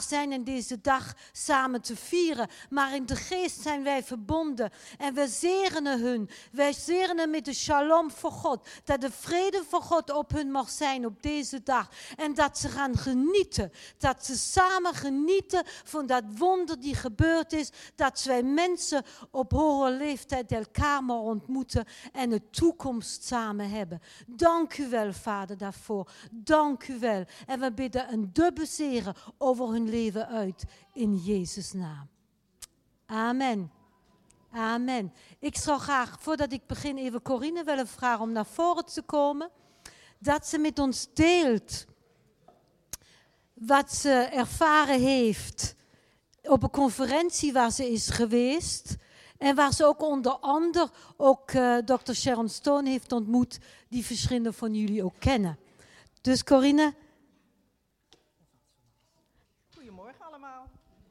zijn en deze dag samen te vieren. Maar in de geest zijn wij verbonden. En we zegenen hun. Wij zegenen met de shalom voor God. Dat de vrede van God op hun mag zijn op deze dag. En dat ze gaan genieten. Dat ze samen genieten van dat wonder die gebeurd is. Dat wij mensen op hoge leeftijd elkaar maar ontmoeten. En de toekomst samen hebben. Dank u wel, Vader, daarvoor. Dank u wel. En we bidden een dubbele zegen over hun leven uit. In Jezus' naam. Amen. Amen. Ik zou graag, voordat ik begin, even Corine willen vragen om naar voren te komen. Dat ze met ons deelt wat ze ervaren heeft op een conferentie waar ze is geweest. En waar ze ook onder andere ook Dr. Sharon Stone heeft ontmoet, die verschillende van jullie ook kennen. Dus Corine. Goedemorgen allemaal.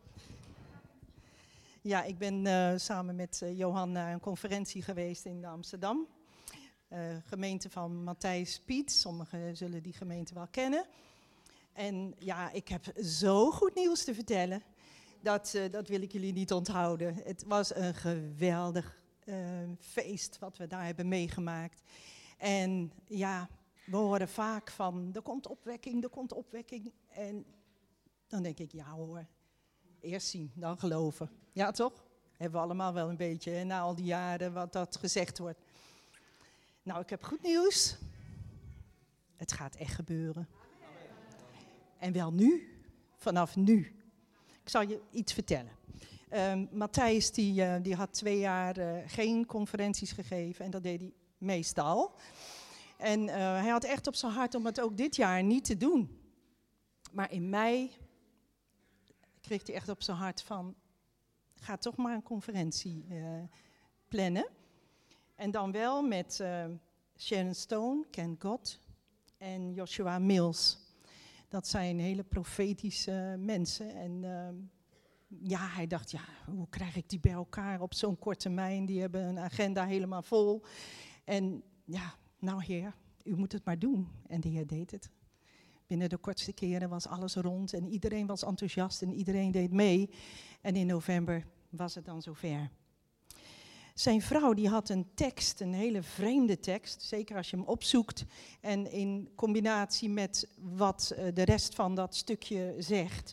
Ja, ik ben samen met Johan naar een conferentie geweest in Amsterdam. Gemeente van Matthijs Piet, sommigen zullen die gemeente wel kennen. En ja, ik heb zo goed nieuws te vertellen. Dat wil ik jullie niet onthouden. Het was een geweldig feest wat we daar hebben meegemaakt. En ja, we horen vaak van, er komt opwekking. En dan denk ik, ja hoor, eerst zien, dan geloven. Ja toch? Hebben we allemaal wel een beetje, hè, na al die jaren wat dat gezegd wordt. Nou, ik heb goed nieuws. Het gaat echt gebeuren. En wel nu, vanaf nu. Ik zal je iets vertellen. Matthijs die had 2 jaar geen conferenties gegeven en dat deed hij meestal. En hij had echt op zijn hart om het ook dit jaar niet te doen. Maar in mei kreeg hij echt op zijn hart van, ga toch maar een conferentie plannen. En dan wel met Sharon Stone, Ken God en Joshua Mills. Dat zijn hele profetische mensen. En ja, hij dacht, ja, hoe krijg ik die bij elkaar op zo'n korte termijn? Die hebben een agenda helemaal vol. En ja, nou Heer, u moet het maar doen. En de Heer deed het. Binnen de kortste keren was alles rond en iedereen was enthousiast en iedereen deed mee. En in november was het dan zover. Zijn vrouw die had een tekst, een hele vreemde tekst, zeker als je hem opzoekt. En in combinatie met wat de rest van dat stukje zegt,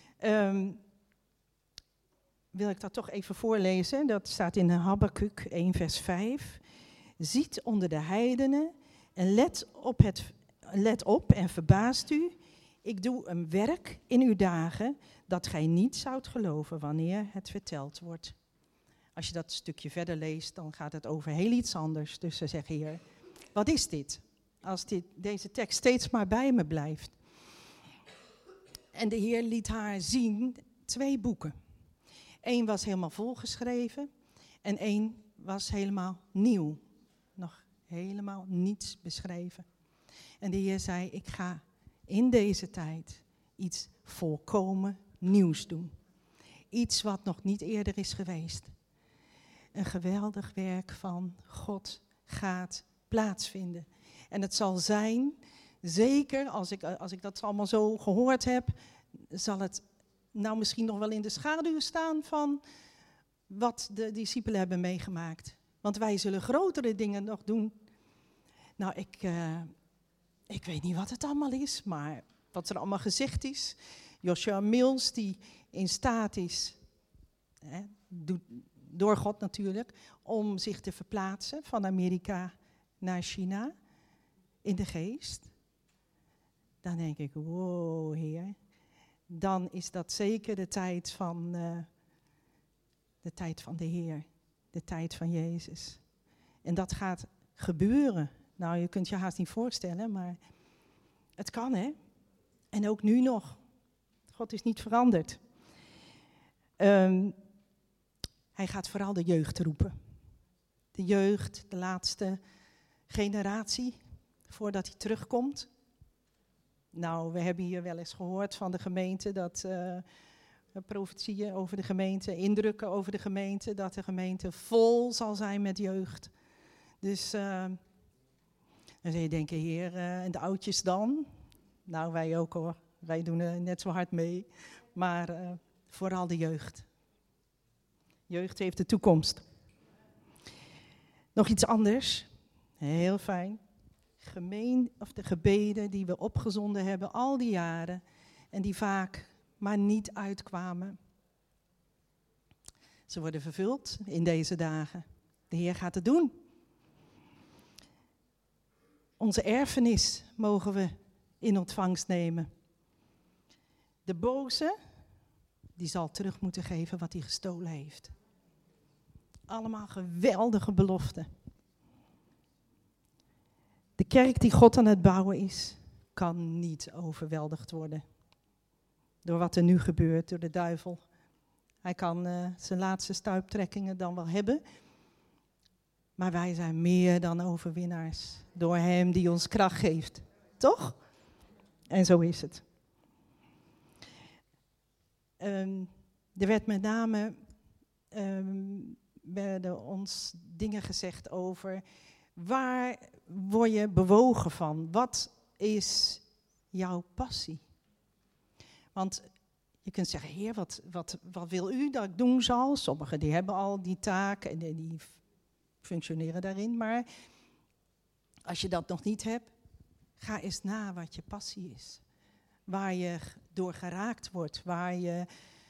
wil ik dat toch even voorlezen. Dat staat in Habakuk 1 vers 5. Ziet onder de heidenen en let op en verbaast u. Ik doe een werk in uw dagen dat gij niet zoudt geloven wanneer het verteld wordt. Als je dat stukje verder leest, dan gaat het over heel iets anders. Dus ze zeggen hier, wat is dit? Als deze tekst steeds maar bij me blijft. En de Heer liet haar zien 2 boeken. 1 was helemaal volgeschreven en 1 was helemaal nieuw. Nog helemaal niets beschreven. En de Heer zei, ik ga in deze tijd iets volkomen nieuws doen. Iets wat nog niet eerder is geweest. Een geweldig werk van God gaat plaatsvinden. En het zal zijn, zeker als ik dat allemaal zo gehoord heb, zal het nou misschien nog wel in de schaduw staan van wat de discipelen hebben meegemaakt. Want wij zullen grotere dingen nog doen. Nou, ik weet niet wat het allemaal is, maar wat er allemaal gezegd is. Joshua Mills die in staat is, door God natuurlijk, om zich te verplaatsen van Amerika naar China in de geest. Dan denk ik, wow Heer, dan is dat zeker de tijd van de Heer, de tijd van Jezus. En dat gaat gebeuren. Nou, je kunt je haast niet voorstellen, maar het kan, hè? En ook nu nog. God is niet veranderd. Hij gaat vooral de jeugd roepen. De jeugd, de laatste generatie, voordat hij terugkomt. Nou, we hebben hier wel eens gehoord van de gemeente dat profetieën over de gemeente, indrukken over de gemeente, dat de gemeente vol zal zijn met jeugd. Dus dan zou je denken, Heer, en de oudjes dan? Nou, wij ook hoor. Wij doen net zo hard mee. maar vooral de jeugd. Jeugd heeft de toekomst. Nog iets anders, heel fijn. De gebeden die we opgezonden hebben al die jaren en die vaak maar niet uitkwamen. Ze worden vervuld in deze dagen. De Heer gaat het doen. Onze erfenis mogen we in ontvangst nemen. De boze, die zal terug moeten geven wat hij gestolen heeft. Allemaal geweldige beloften. De kerk die God aan het bouwen is, kan niet overweldigd worden door wat er nu gebeurt, door de duivel. Hij kan zijn laatste stuiptrekkingen dan wel hebben, maar wij zijn meer dan overwinnaars door hem die ons kracht geeft. Toch? En zo is het. Er werd met name, werden ons dingen gezegd over, waar word je bewogen van? Wat is jouw passie? Want je kunt zeggen, Heer, wat wil u dat ik doen zal? Sommigen die hebben al die taak en die functioneren daarin. Maar als je dat nog niet hebt, ga eens na wat je passie is. Waar je door geraakt wordt, waar je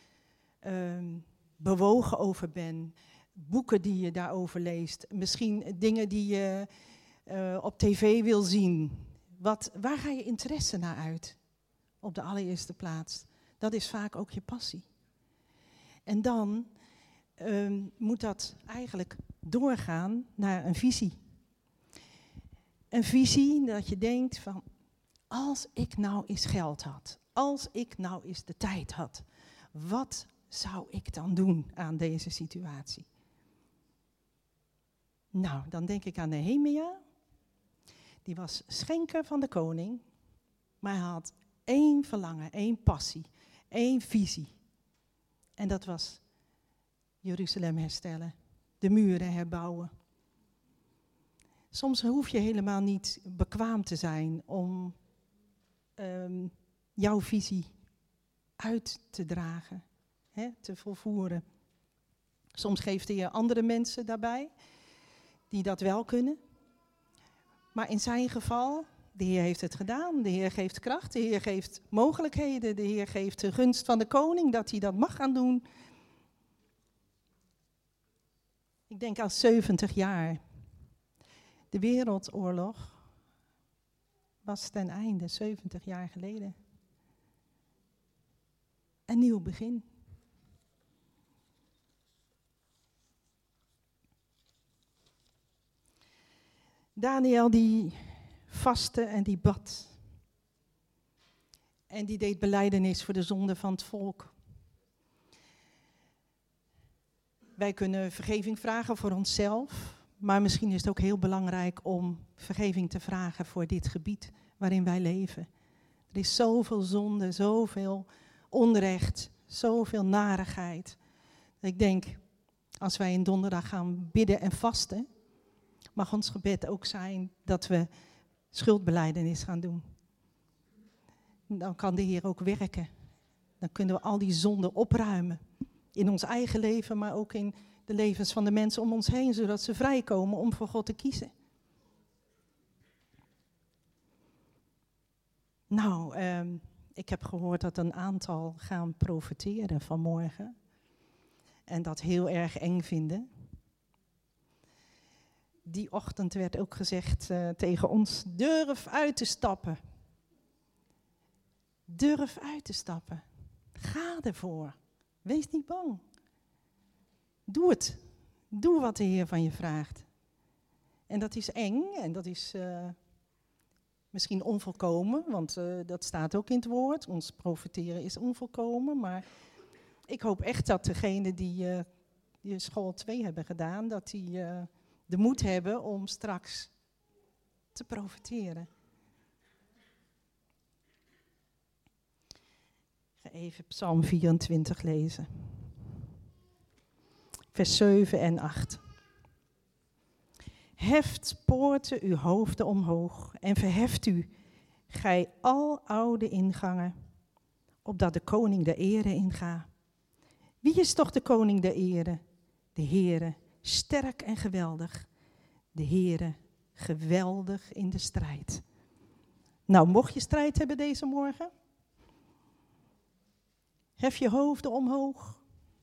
bewogen over bent. Boeken die je daarover leest. Misschien dingen die je op tv wil zien. Waar ga je interesse naar uit? Op de allereerste plaats. Dat is vaak ook je passie. En dan moet dat eigenlijk doorgaan naar een visie. Een visie dat je denkt van, als ik nou eens geld had, als ik nou eens de tijd had, wat zou ik dan doen aan deze situatie? Nou, dan denk ik aan Nehemia. Die was schenker van de koning, maar hij had één verlangen, één passie, één visie. En dat was Jeruzalem herstellen, de muren herbouwen. Soms hoef je helemaal niet bekwaam te zijn om jouw visie uit te dragen, te volvoeren. Soms geeft hij je andere mensen daarbij die dat wel kunnen. Maar in zijn geval, de Heer heeft het gedaan. De Heer geeft kracht, de Heer geeft mogelijkheden. De Heer geeft de gunst van de koning dat hij dat mag gaan doen. Ik denk aan 70 jaar. De Wereldoorlog was ten einde, 70 jaar geleden. Een nieuw begin. Daniel die vastte en die bad. En die deed belijdenis voor de zonde van het volk. Wij kunnen vergeving vragen voor onszelf. Maar misschien is het ook heel belangrijk om vergeving te vragen voor dit gebied waarin wij leven. Er is zoveel zonde, zoveel onrecht, zoveel narigheid. Ik denk, als wij in donderdag gaan bidden en vasten, mag ons gebed ook zijn dat we schuldbelijdenis gaan doen. Dan kan de Heer ook werken. Dan kunnen we al die zonden opruimen. In ons eigen leven, maar ook in de levens van de mensen om ons heen, zodat ze vrijkomen om voor God te kiezen. Nou, ik heb gehoord dat een aantal gaan profeteren vanmorgen. En dat heel erg eng vinden. Die ochtend werd ook gezegd tegen ons, durf uit te stappen. Durf uit te stappen. Ga ervoor. Wees niet bang. Doe het. Doe wat de Heer van je vraagt. En dat is eng en dat is misschien onvolkomen, want dat staat ook in het woord. Ons profeteren is onvolkomen, maar ik hoop echt dat degenen die school 2 hebben gedaan, dat die de moed hebben om straks te profeteren. Ik ga even Psalm 24 lezen. Vers 7 en 8. Heft poorten uw hoofden omhoog en verheft u, gij al oude ingangen. opdat de koning de ere inga. Wie is toch de koning de ere? De Heere, sterk en geweldig. De Heere, geweldig in de strijd. Nou, mocht je strijd hebben deze morgen, hef je hoofden omhoog.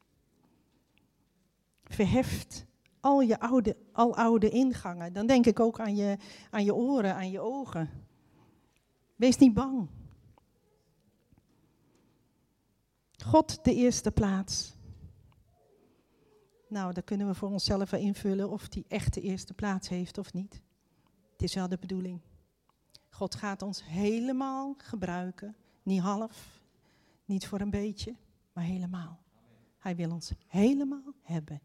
Verheft al je oude ingangen. Dan denk ik ook aan je oren, aan je ogen. Wees niet bang. God de eerste plaats. Nou, dan kunnen we voor onszelf wel invullen of die echt de eerste plaats heeft of niet. Het is wel de bedoeling. God gaat ons helemaal gebruiken. Niet half, niet voor een beetje, maar helemaal. Hij wil ons helemaal hebben.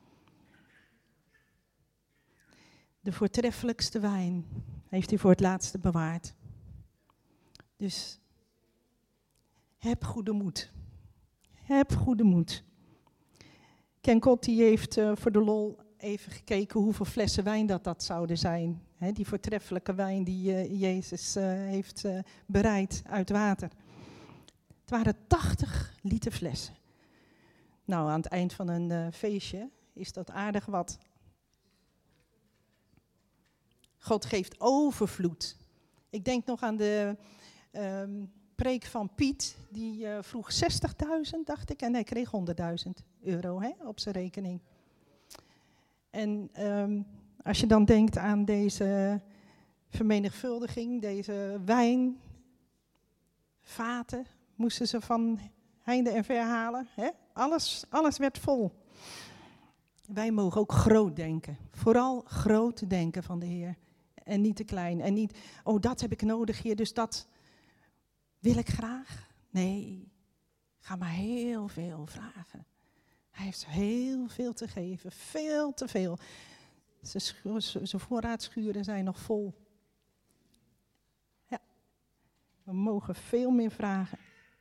De voortreffelijkste wijn heeft hij voor het laatste bewaard. Dus heb goede moed. Heb goede moed. Ken God die heeft voor de lol even gekeken hoeveel flessen wijn dat zouden zijn. He, die voortreffelijke wijn die Jezus heeft bereid uit water. Het waren 80 liter flessen. Nou, aan het eind van een feestje is dat aardig wat. God geeft overvloed. Ik denk nog aan de preek van Piet. Die vroeg 60.000, dacht ik. En hij kreeg 100.000 euro op zijn rekening. En als je dan denkt aan deze vermenigvuldiging, deze wijnvaten, moesten ze van heinde en ver halen. Alles werd vol. Wij mogen ook groot denken. Vooral groot denken van de Heer. En niet te klein. En niet, oh dat heb ik nodig hier, dus dat wil ik graag. Nee, ga maar heel veel vragen. Hij heeft heel veel te geven. Veel te veel. Zijn voorraadschuren zijn nog vol. Ja, we mogen veel meer vragen.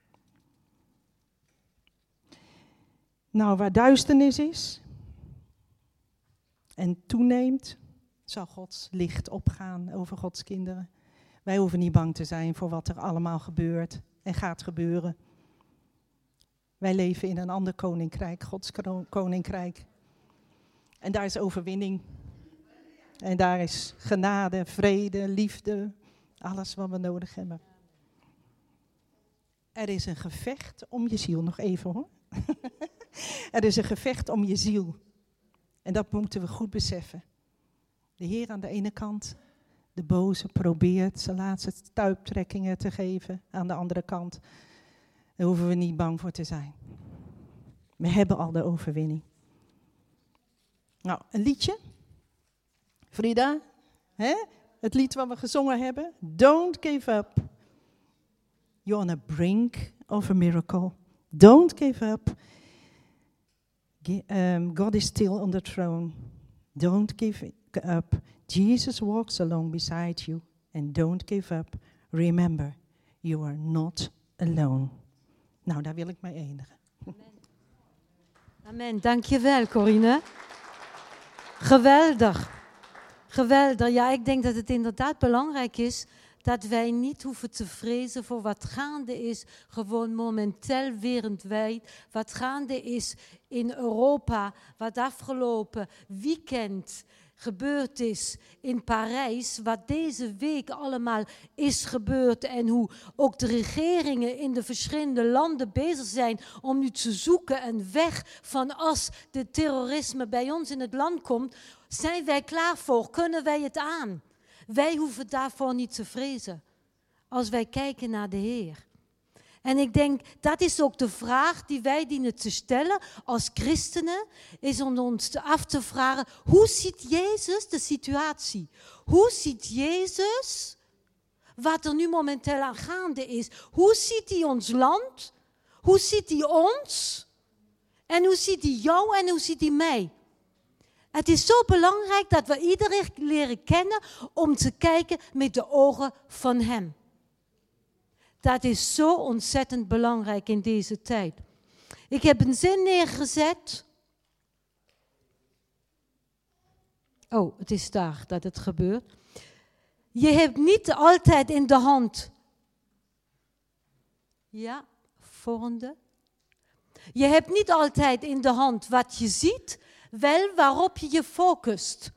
Nou, waar duisternis is en toeneemt, zal Gods licht opgaan over Gods kinderen. Wij hoeven niet bang te zijn voor wat er allemaal gebeurt en gaat gebeuren. Wij leven in een ander koninkrijk, Gods koninkrijk. En daar is overwinning. En daar is genade, vrede, liefde, alles wat we nodig hebben. Er is een gevecht om je ziel, nog even hoor. Er is een gevecht om je ziel. En dat moeten we goed beseffen. De Heer aan de ene kant, de boze probeert zijn laatste stuiptrekkingen te geven aan de andere kant. Daar hoeven we niet bang voor te zijn. We hebben al de overwinning. Nou, een liedje. Frida, het lied wat we gezongen hebben. Don't give up. You're on the brink of a miracle. Don't give up. God is still on the throne. Don't give up. Jesus walks along beside you. And don't give up. Remember, you are not alone. Nou, daar wil ik mee eindigen. Amen. Amen. Dankjewel, Corine. Geweldig. Geweldig. Ja, ik denk dat het inderdaad belangrijk is dat wij niet hoeven te vrezen voor wat gaande is, gewoon momenteel wereldwijd, wat gaande is in Europa, wat afgelopen weekend gebeurd is in Parijs, wat deze week allemaal is gebeurd en hoe ook de regeringen in de verschillende landen bezig zijn om nu te zoeken een weg van als de terrorisme bij ons in het land komt, zijn wij klaar voor, kunnen wij het aan? Wij hoeven daarvoor niet te vrezen, als wij kijken naar de Heer. En ik denk, dat is ook de vraag die wij dienen te stellen als christenen, is om ons af te vragen, hoe ziet Jezus de situatie? Hoe ziet Jezus wat er nu momenteel aan gaande is? Hoe ziet hij ons land? Hoe ziet hij ons? En hoe ziet hij jou en hoe ziet hij mij? Het is zo belangrijk dat we iedereen leren kennen om te kijken met de ogen van hem. Dat is zo ontzettend belangrijk in deze tijd. Ik heb een zin neergezet. Oh, het is daar dat het gebeurt. Je hebt niet altijd in de hand. Ja, volgende. Je hebt niet altijd in de hand wat je ziet, wel waarop je je focust.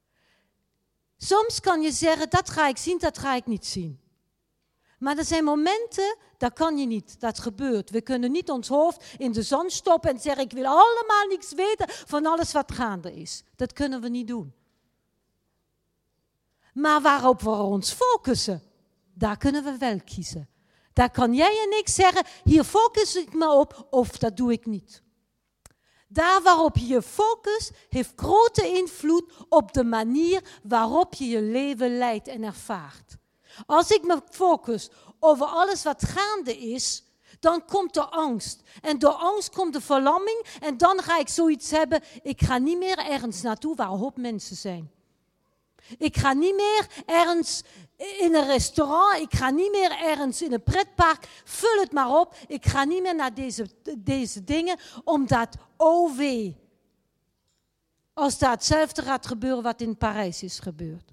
Soms kan je zeggen, dat ga ik zien, dat ga ik niet zien. Maar er zijn momenten, dat kan je niet, dat gebeurt. We kunnen niet ons hoofd in de zon stoppen en zeggen, ik wil allemaal niks weten van alles wat gaande is. Dat kunnen we niet doen. Maar waarop we ons focussen, daar kunnen we wel kiezen. Daar kan jij en ik zeggen, hier focus ik me op of dat doe ik niet. Daar waarop je je focus heeft grote invloed op de manier waarop je je leven leidt en ervaart. Als ik me focus over alles wat gaande is, dan komt de angst. En door angst komt de verlamming en dan ga ik zoiets hebben, ik ga niet meer ergens naartoe waar een hoop mensen zijn. Ik ga niet meer ergens in een restaurant, ik ga niet meer ergens in een pretpark, vul het maar op. Ik ga niet meer naar deze dingen, omdat, oh wee, als daar hetzelfde gaat gebeuren wat in Parijs is gebeurd.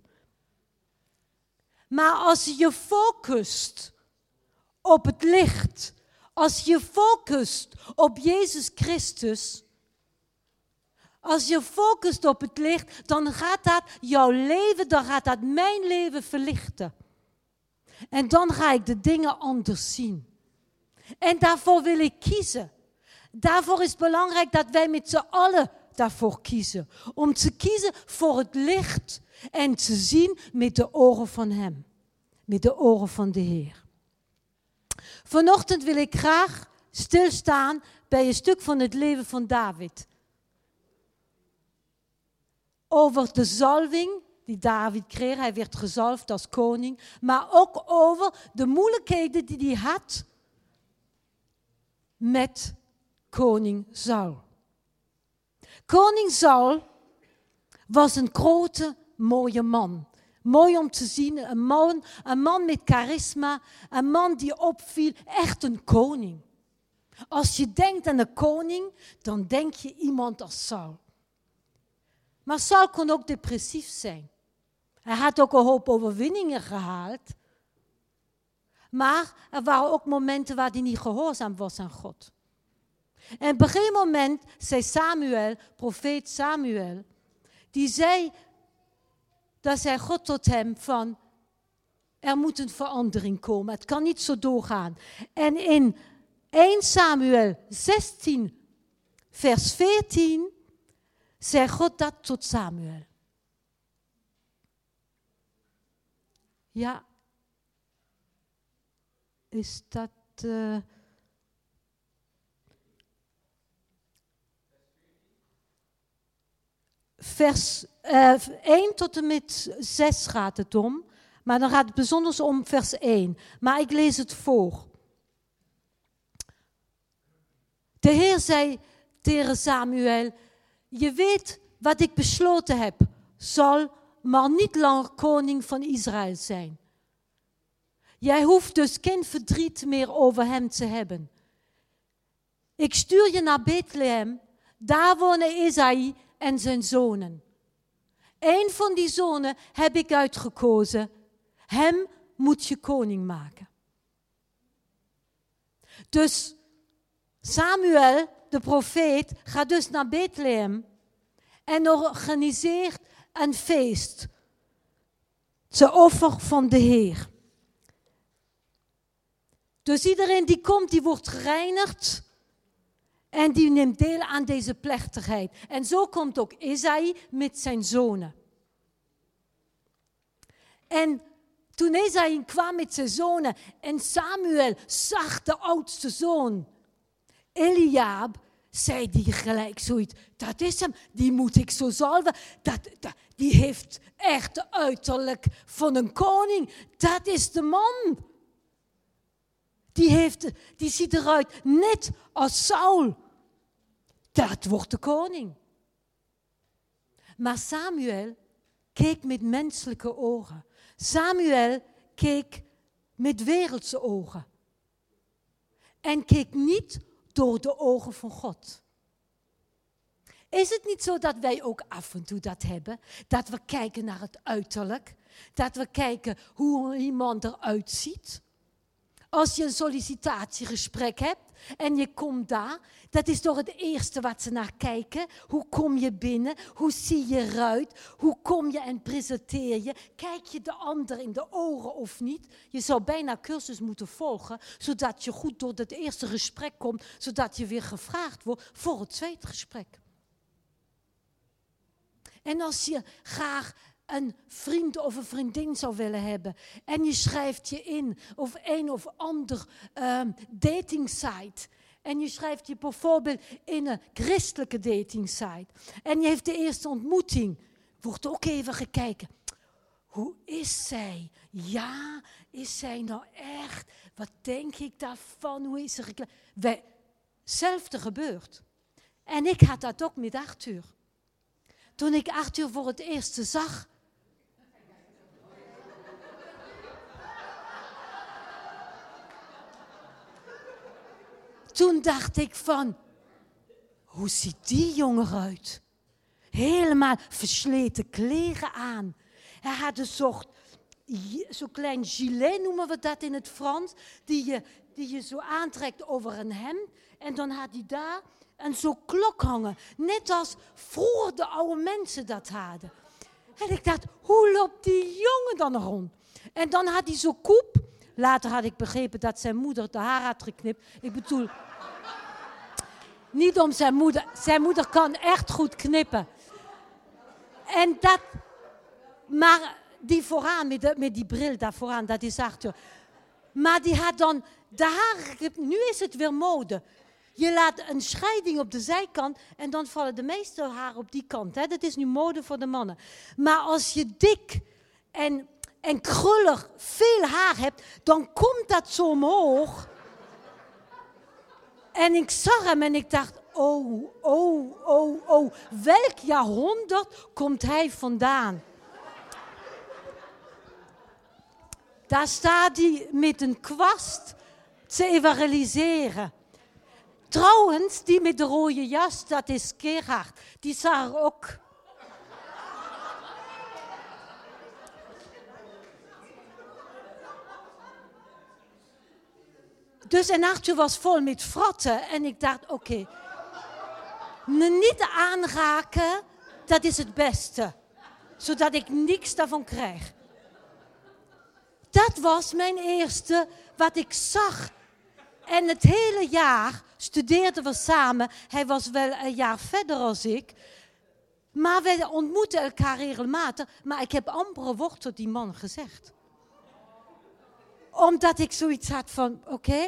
Maar als je je focust op het licht, als je focust op Jezus Christus, als je focust op het licht, dan gaat dat jouw leven, dan gaat dat mijn leven verlichten. En dan ga ik de dingen anders zien. En daarvoor wil ik kiezen. Daarvoor is het belangrijk dat wij met z'n allen daarvoor kiezen. Om te kiezen voor het licht en te zien met de ogen van Hem. Met de ogen van de Heer. Vanochtend wil ik graag stilstaan bij een stuk van het leven van David. Over de zalving die David kreeg. Hij werd gezalfd als koning. Maar ook over de moeilijkheden die hij had met koning Saul. Koning Saul was een grote, mooie man. Mooi om te zien, een man met charisma, een man die opviel, echt een koning. Als je denkt aan een koning, dan denk je iemand als Saul. Maar Saul kon ook depressief zijn. Hij had ook een hoop overwinningen gehaald. Maar er waren ook momenten waar hij niet gehoorzaam was aan God. En op een gegeven moment zei Samuel, profeet Samuel, die zei, dat zei God tot hem van, er moet een verandering komen. Het kan niet zo doorgaan. En in 1 Samuel 16, vers 14, zei God dat tot Samuel. Ja, is dat... Vers 1 tot en met 6 gaat het om. Maar dan gaat het bijzonders om vers 1. Maar ik lees het voor. De Heer zei tegen Samuel, je weet wat ik besloten heb, zal maar niet langer koning van Israël zijn. Jij hoeft dus geen verdriet meer over hem te hebben. Ik stuur je naar Bethlehem, daar wonen Isaï en zijn zonen. Eén van die zonen heb ik uitgekozen. Hem moet je koning maken. Dus Samuel, de profeet, gaat dus naar Bethlehem en organiseert een feest. Het offer van de Heer. Dus iedereen die komt, die wordt gereinigd. En die neemt deel aan deze plechtigheid. En zo komt ook Isaï met zijn zonen. En toen Isaï kwam met zijn zonen en Samuel zag de oudste zoon, Eliab, zei die gelijk zoiets. Dat is hem, die moet ik zo zalven. Die heeft echt de uiterlijk van een koning. Dat is de man. Die ziet eruit net als Saul. Dat wordt de koning. Maar Samuel keek met menselijke ogen. Samuel keek met wereldse ogen. En keek niet door de ogen van God. Is het niet zo dat wij ook af en toe dat hebben? Dat we kijken naar het uiterlijk. Dat we kijken hoe iemand eruit ziet. Als je een sollicitatiegesprek hebt, En je komt daar. Dat is toch het eerste wat ze naar kijken. Hoe kom je binnen? Hoe zie je eruit? Hoe kom je en presenteer je? Kijk je de ander in de ogen of niet? Je zou bijna cursus moeten volgen, zodat je goed door het eerste gesprek komt, zodat je weer gevraagd wordt voor het tweede gesprek. En als je graag een vriend of een vriendin zou willen hebben en je schrijft je in op een of ander datingsite en je schrijft je bijvoorbeeld in een christelijke datingsite en je heeft de eerste ontmoeting, wordt ook even gekeken. Hoe is zij? Ja, is zij nou echt? Wat denk ik daarvan? Hoe is ze gekleed? Hetzelfde gebeurt. En ik had dat ook met Arthur. Toen ik Arthur voor het eerst zag. Toen dacht ik van, hoe ziet die jongen eruit? Helemaal versleten kleren aan. Hij had een soort, zo'n klein gilet noemen we dat in het Frans, die je zo aantrekt over een hemd. En dan had hij daar en zo'n klok hangen. Net als vroeger de oude mensen dat hadden. En ik dacht, hoe loopt die jongen dan rond? En dan had hij zo'n koep. Later had ik begrepen dat zijn moeder de haar had geknipt. Ik bedoel, niet om zijn moeder. Zijn moeder kan echt goed knippen. En dat, maar die vooraan, met die bril daar vooraan, dat is Arthur. Maar die had dan de haren geknipt. Nu is het weer mode. Je laat een scheiding op de zijkant en dan vallen de meeste haren op die kant. Hè? Dat is nu mode voor de mannen. Maar als je dik en krullig veel haar hebt, dan komt dat zo omhoog. En ik zag hem en ik dacht, oh, welk jaarhonderd komt hij vandaan? Daar staat hij met een kwast te evangeliseren. Trouwens, die met de rode jas, dat is Gerhard. Die zag er ook. Dus en Arthur was vol met fratten. En ik dacht, oké, me niet aanraken, dat is het beste. Zodat ik niks daarvan krijg. Dat was mijn eerste wat ik zag. En het hele jaar studeerden we samen. Hij was wel een jaar verder als ik. Maar we ontmoetten elkaar regelmatig. Maar ik heb amper woord tot die man gezegd. Omdat ik zoiets had van, oké.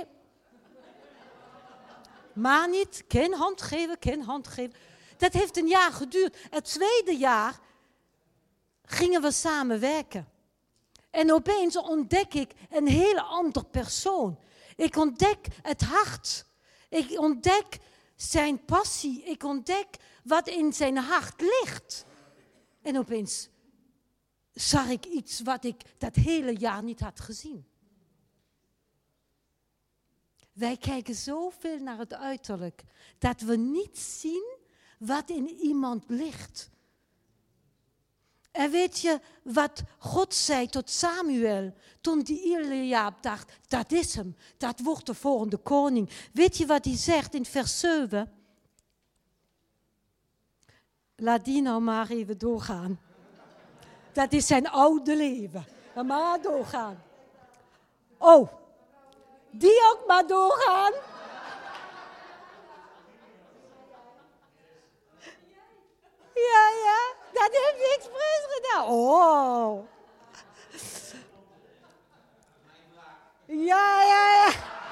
Maar niet, geen hand geven. Dat heeft een jaar geduurd. Het tweede jaar gingen we samen werken. En opeens ontdek ik een hele ander persoon. Ik ontdek het hart. Ik ontdek zijn passie. Ik ontdek wat in zijn hart ligt. En opeens zag ik iets wat ik dat hele jaar niet had gezien. Wij kijken zoveel naar het uiterlijk, dat we niet zien wat in iemand ligt. En weet je wat God zei tot Samuel, toen die Eliab dacht, dat is hem, dat wordt de volgende koning. Weet je wat hij zegt in vers 7? Laat die nou maar even doorgaan. Dat is zijn oude leven. Laat maar doorgaan. Oh, die ook maar doorgaan. Ja, dat heb je expres gedaan. Oh. Ja.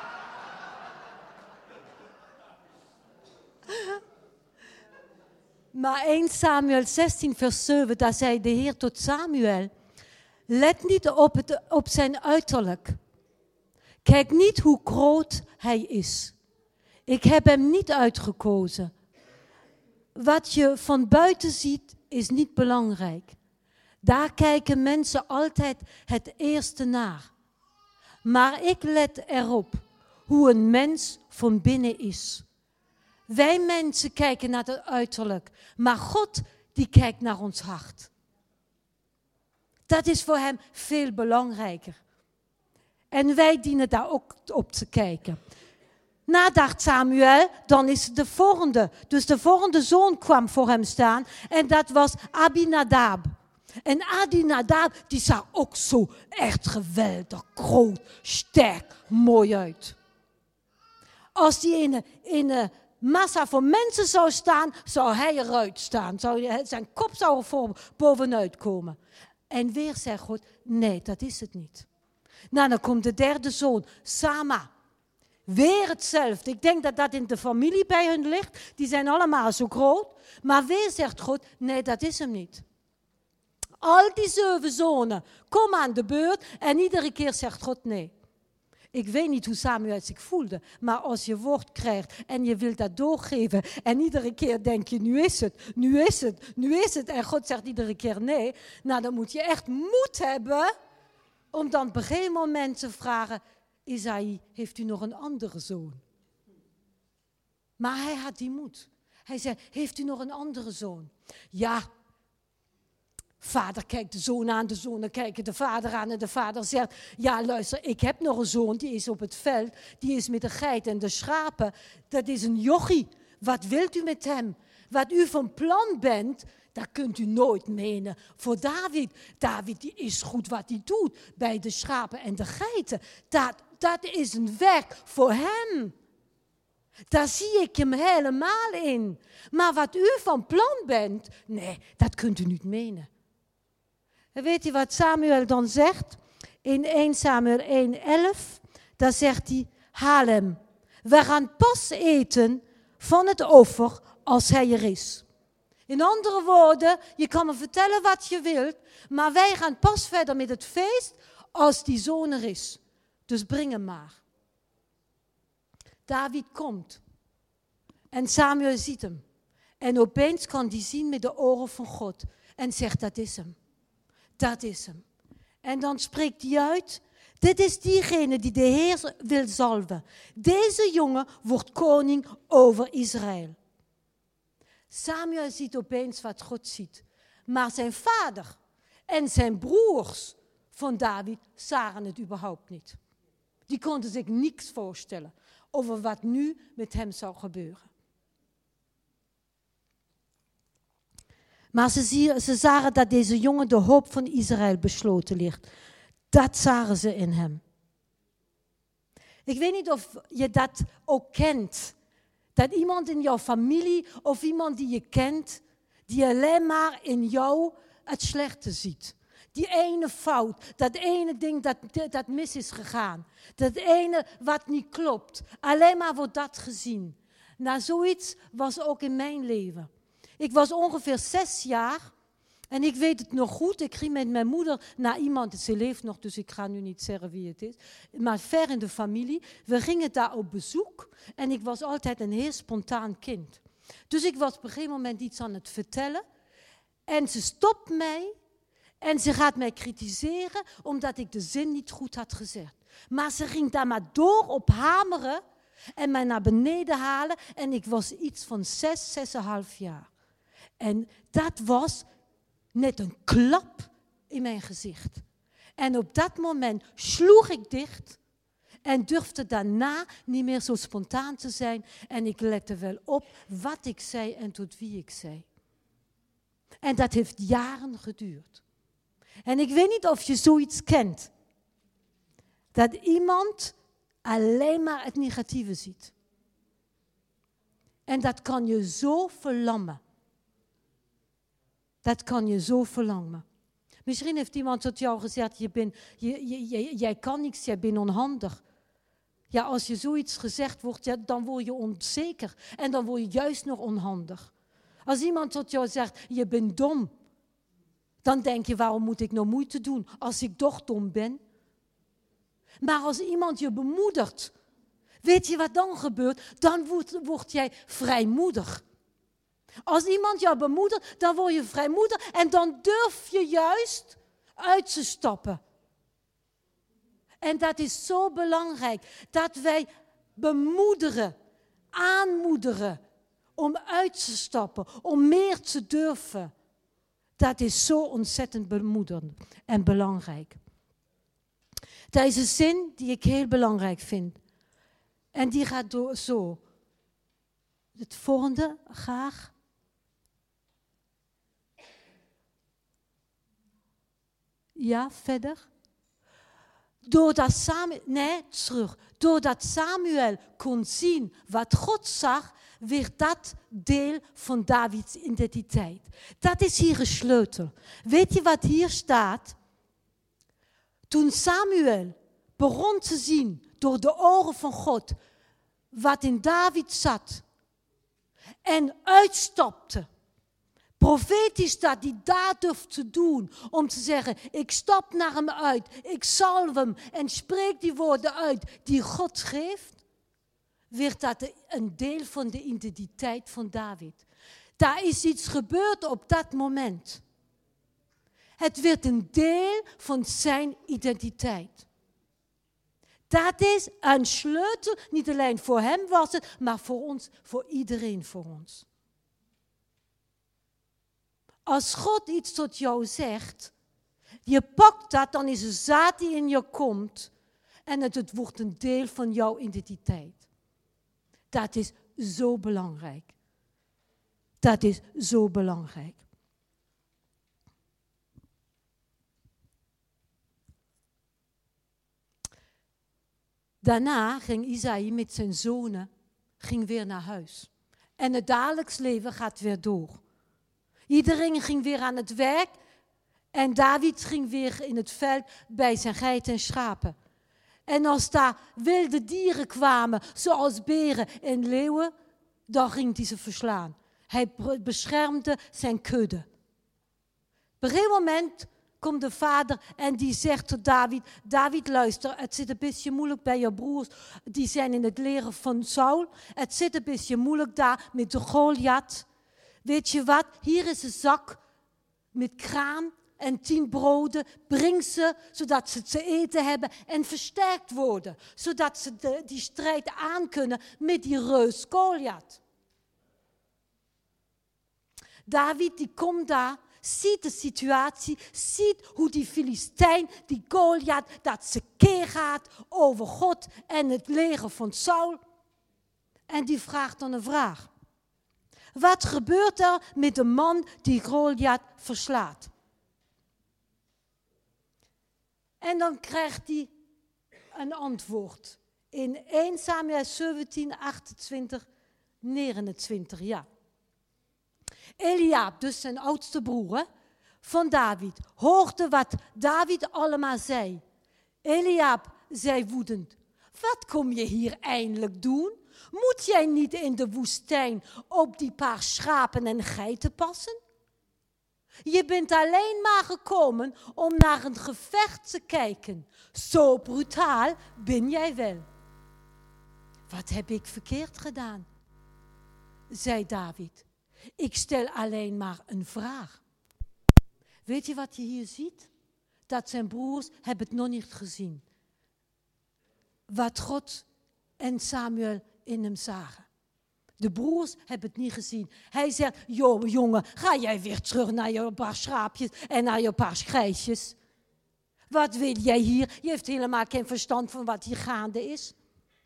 Maar 1 Samuel 16 vers 7, daar zei de Heer tot Samuel, let niet op zijn uiterlijk. Kijk niet hoe groot hij is. Ik heb hem niet uitgekozen. Wat je van buiten ziet, is niet belangrijk. Daar kijken mensen altijd het eerste naar. Maar ik let erop hoe een mens van binnen is. Wij mensen kijken naar het uiterlijk, maar God die kijkt naar ons hart. Dat is voor hem veel belangrijker. En wij dienen daar ook op te kijken. Dacht Samuel, dan is het de volgende. Dus de volgende zoon kwam voor hem staan. En dat was Abinadab. En Abinadab, die zag ook zo echt geweldig, groot, sterk, mooi uit. Als die in een massa van mensen zou staan, zou hij eruit staan. Zijn kop zou er bovenuit komen. En weer zegt God, nee, dat is het niet. Dan komt de derde zoon, Sama. Weer hetzelfde. Ik denk dat dat in de familie bij hun ligt. Die zijn allemaal zo groot. Maar weer zegt God, nee, dat is hem niet. Al die 7 zonen komen aan de beurt en iedere keer zegt God nee. Ik weet niet hoe Samuel zich voelde, maar als je woord krijgt en je wilt dat doorgeven en iedere keer denk je, nu is het. En God zegt iedere keer nee, dan moet je echt moed hebben om dan op een gegeven moment te vragen, Isaïe, heeft u nog een andere zoon? Maar hij had die moed. Hij zei, heeft u nog een andere zoon? Ja. Vader kijkt de zoon aan, de zonen kijken de vader aan en de vader zegt, ja luister, ik heb nog een zoon, die is op het veld, die is met de geit en de schapen, dat is een jochie. Wat wilt u met hem? Wat u van plan bent, dat kunt u nooit menen voor David. David die is goed wat hij doet bij de schapen en de geiten. Dat is een werk voor hem. Daar zie ik hem helemaal in. Maar wat u van plan bent, nee, dat kunt u niet menen. En weet je wat Samuel dan zegt? In 1 Samuel 1:11, daar zegt hij, haal hem. We gaan pas eten van het offer als hij er is. In andere woorden, je kan me vertellen wat je wilt, maar wij gaan pas verder met het feest als die zoon er is. Dus breng hem maar. David komt en Samuel ziet hem. En opeens kan hij zien met de oren van God en zegt, dat is hem. Dat is hem. En dan spreekt hij uit, dit is diegene die de Heer wil zalven. Deze jongen wordt koning over Israël. Samuel ziet opeens wat God ziet. Maar zijn vader en zijn broers van David zagen het überhaupt niet. Die konden zich niks voorstellen over wat nu met hem zou gebeuren. Maar ze zagen dat deze jongen de hoop van Israël besloten ligt. Dat zagen ze in hem. Ik weet niet of je dat ook kent. Dat iemand in jouw familie of iemand die je kent, die alleen maar in jou het slechte ziet. Die ene fout, dat ene ding dat mis is gegaan. Dat ene wat niet klopt. Alleen maar wordt dat gezien. Nou, zoiets was ook in mijn leven. Ik was ongeveer 6 jaar en ik weet het nog goed. Ik ging met mijn moeder naar iemand, ze leeft nog, dus ik ga nu niet zeggen wie het is. Maar ver in de familie. We gingen daar op bezoek en ik was altijd een heel spontaan kind. Dus ik was op een gegeven moment iets aan het vertellen. En ze stopt mij en ze gaat mij kritiseren omdat ik de zin niet goed had gezegd. Maar ze ging daar maar door op hameren en mij naar beneden halen. En ik was iets van 6,5 jaar. En dat was net een klap in mijn gezicht. En op dat moment sloeg ik dicht en durfde daarna niet meer zo spontaan te zijn. En ik lette wel op wat ik zei en tot wie ik zei. En dat heeft jaren geduurd. En ik weet niet of je zoiets kent. Dat iemand alleen maar het negatieve ziet. En dat kan je zo verlammen. Dat kan je zo verlangen. Misschien heeft iemand tot jou gezegd, jij kan niks, jij bent onhandig. Ja, als je zoiets gezegd wordt, ja, dan word je onzeker. En dan word je juist nog onhandig. Als iemand tot jou zegt, je bent dom. Dan denk je, waarom moet ik nou moeite doen als ik toch dom ben? Maar als iemand je bemoedigt, weet je wat dan gebeurt? Dan word jij vrijmoedig. Als iemand jou bemoedigt, dan word je vrijmoedig en dan durf je juist uit te stappen. En dat is zo belangrijk, dat wij bemoedigen, aanmoedigen om uit te stappen, om meer te durven. Dat is zo ontzettend bemoedigend en belangrijk. Dat is een zin die ik heel belangrijk vind. En die gaat door zo. Het volgende graag. Ja, verder. Doordat Samuel kon zien wat God zag, werd dat deel van Davids identiteit. Dat is hier een sleutel. Weet je wat hier staat? Toen Samuel begon te zien door de ogen van God wat in David zat en uitstapte, profetisch dat hij daar durft te doen, om te zeggen, ik stap naar hem uit, ik zalf hem en spreek die woorden uit die God geeft, werd dat een deel van de identiteit van David. Daar is iets gebeurd op dat moment. Het werd een deel van zijn identiteit. Dat is een sleutel, niet alleen voor hem was het, maar voor ons, voor iedereen voor ons. Als God iets tot jou zegt, je pakt dat, dan is een zaad die in je komt en het wordt een deel van jouw identiteit. Dat is zo belangrijk. Dat is zo belangrijk. Daarna ging Isaïe met zijn zonen weer naar huis. En het dagelijks leven gaat weer door. Iedereen ging weer aan het werk en David ging weer in het veld bij zijn geiten en schapen. En als daar wilde dieren kwamen, zoals beren en leeuwen, dan ging hij ze verslaan. Hij beschermde zijn kudde. Op een gegeven moment komt de vader en die zegt tot David, David luister, het zit een beetje moeilijk bij je broers, die zijn in het leger van Saul. Het zit een beetje moeilijk daar met de Goliath. Weet je wat, hier is een zak met graan en 10 broden. Breng ze, zodat ze te eten hebben en versterkt worden. Zodat ze die strijd aan kunnen met die reus Goliath. David die komt daar, ziet de situatie, ziet hoe die Filistijn, die Goliath, dat ze keer gaat over God en het leger van Saul. En die vraagt dan een vraag. Wat gebeurt er met de man die Goliath verslaat? En dan krijgt hij een antwoord. In 1 Samuel 17, 28, 29, ja. Eliab, dus zijn oudste broer van David, hoorde wat David allemaal zei. Eliab zei woedend, wat kom je hier eindelijk doen? Moet jij niet in de woestijn op die paar schapen en geiten passen? Je bent alleen maar gekomen om naar een gevecht te kijken. Zo brutaal ben jij wel. Wat heb ik verkeerd gedaan? Zei David. Ik stel alleen maar een vraag. Weet je wat je hier ziet? Dat zijn broers hebben het nog niet gezien. Wat God en Samuel in hem zagen. De broers hebben het niet gezien. Hij zegt, joh jongen, ga jij weer terug naar je paar schaapjes en naar je paar grijsjes. Wat wil jij hier? Je heeft helemaal geen verstand van wat hier gaande is.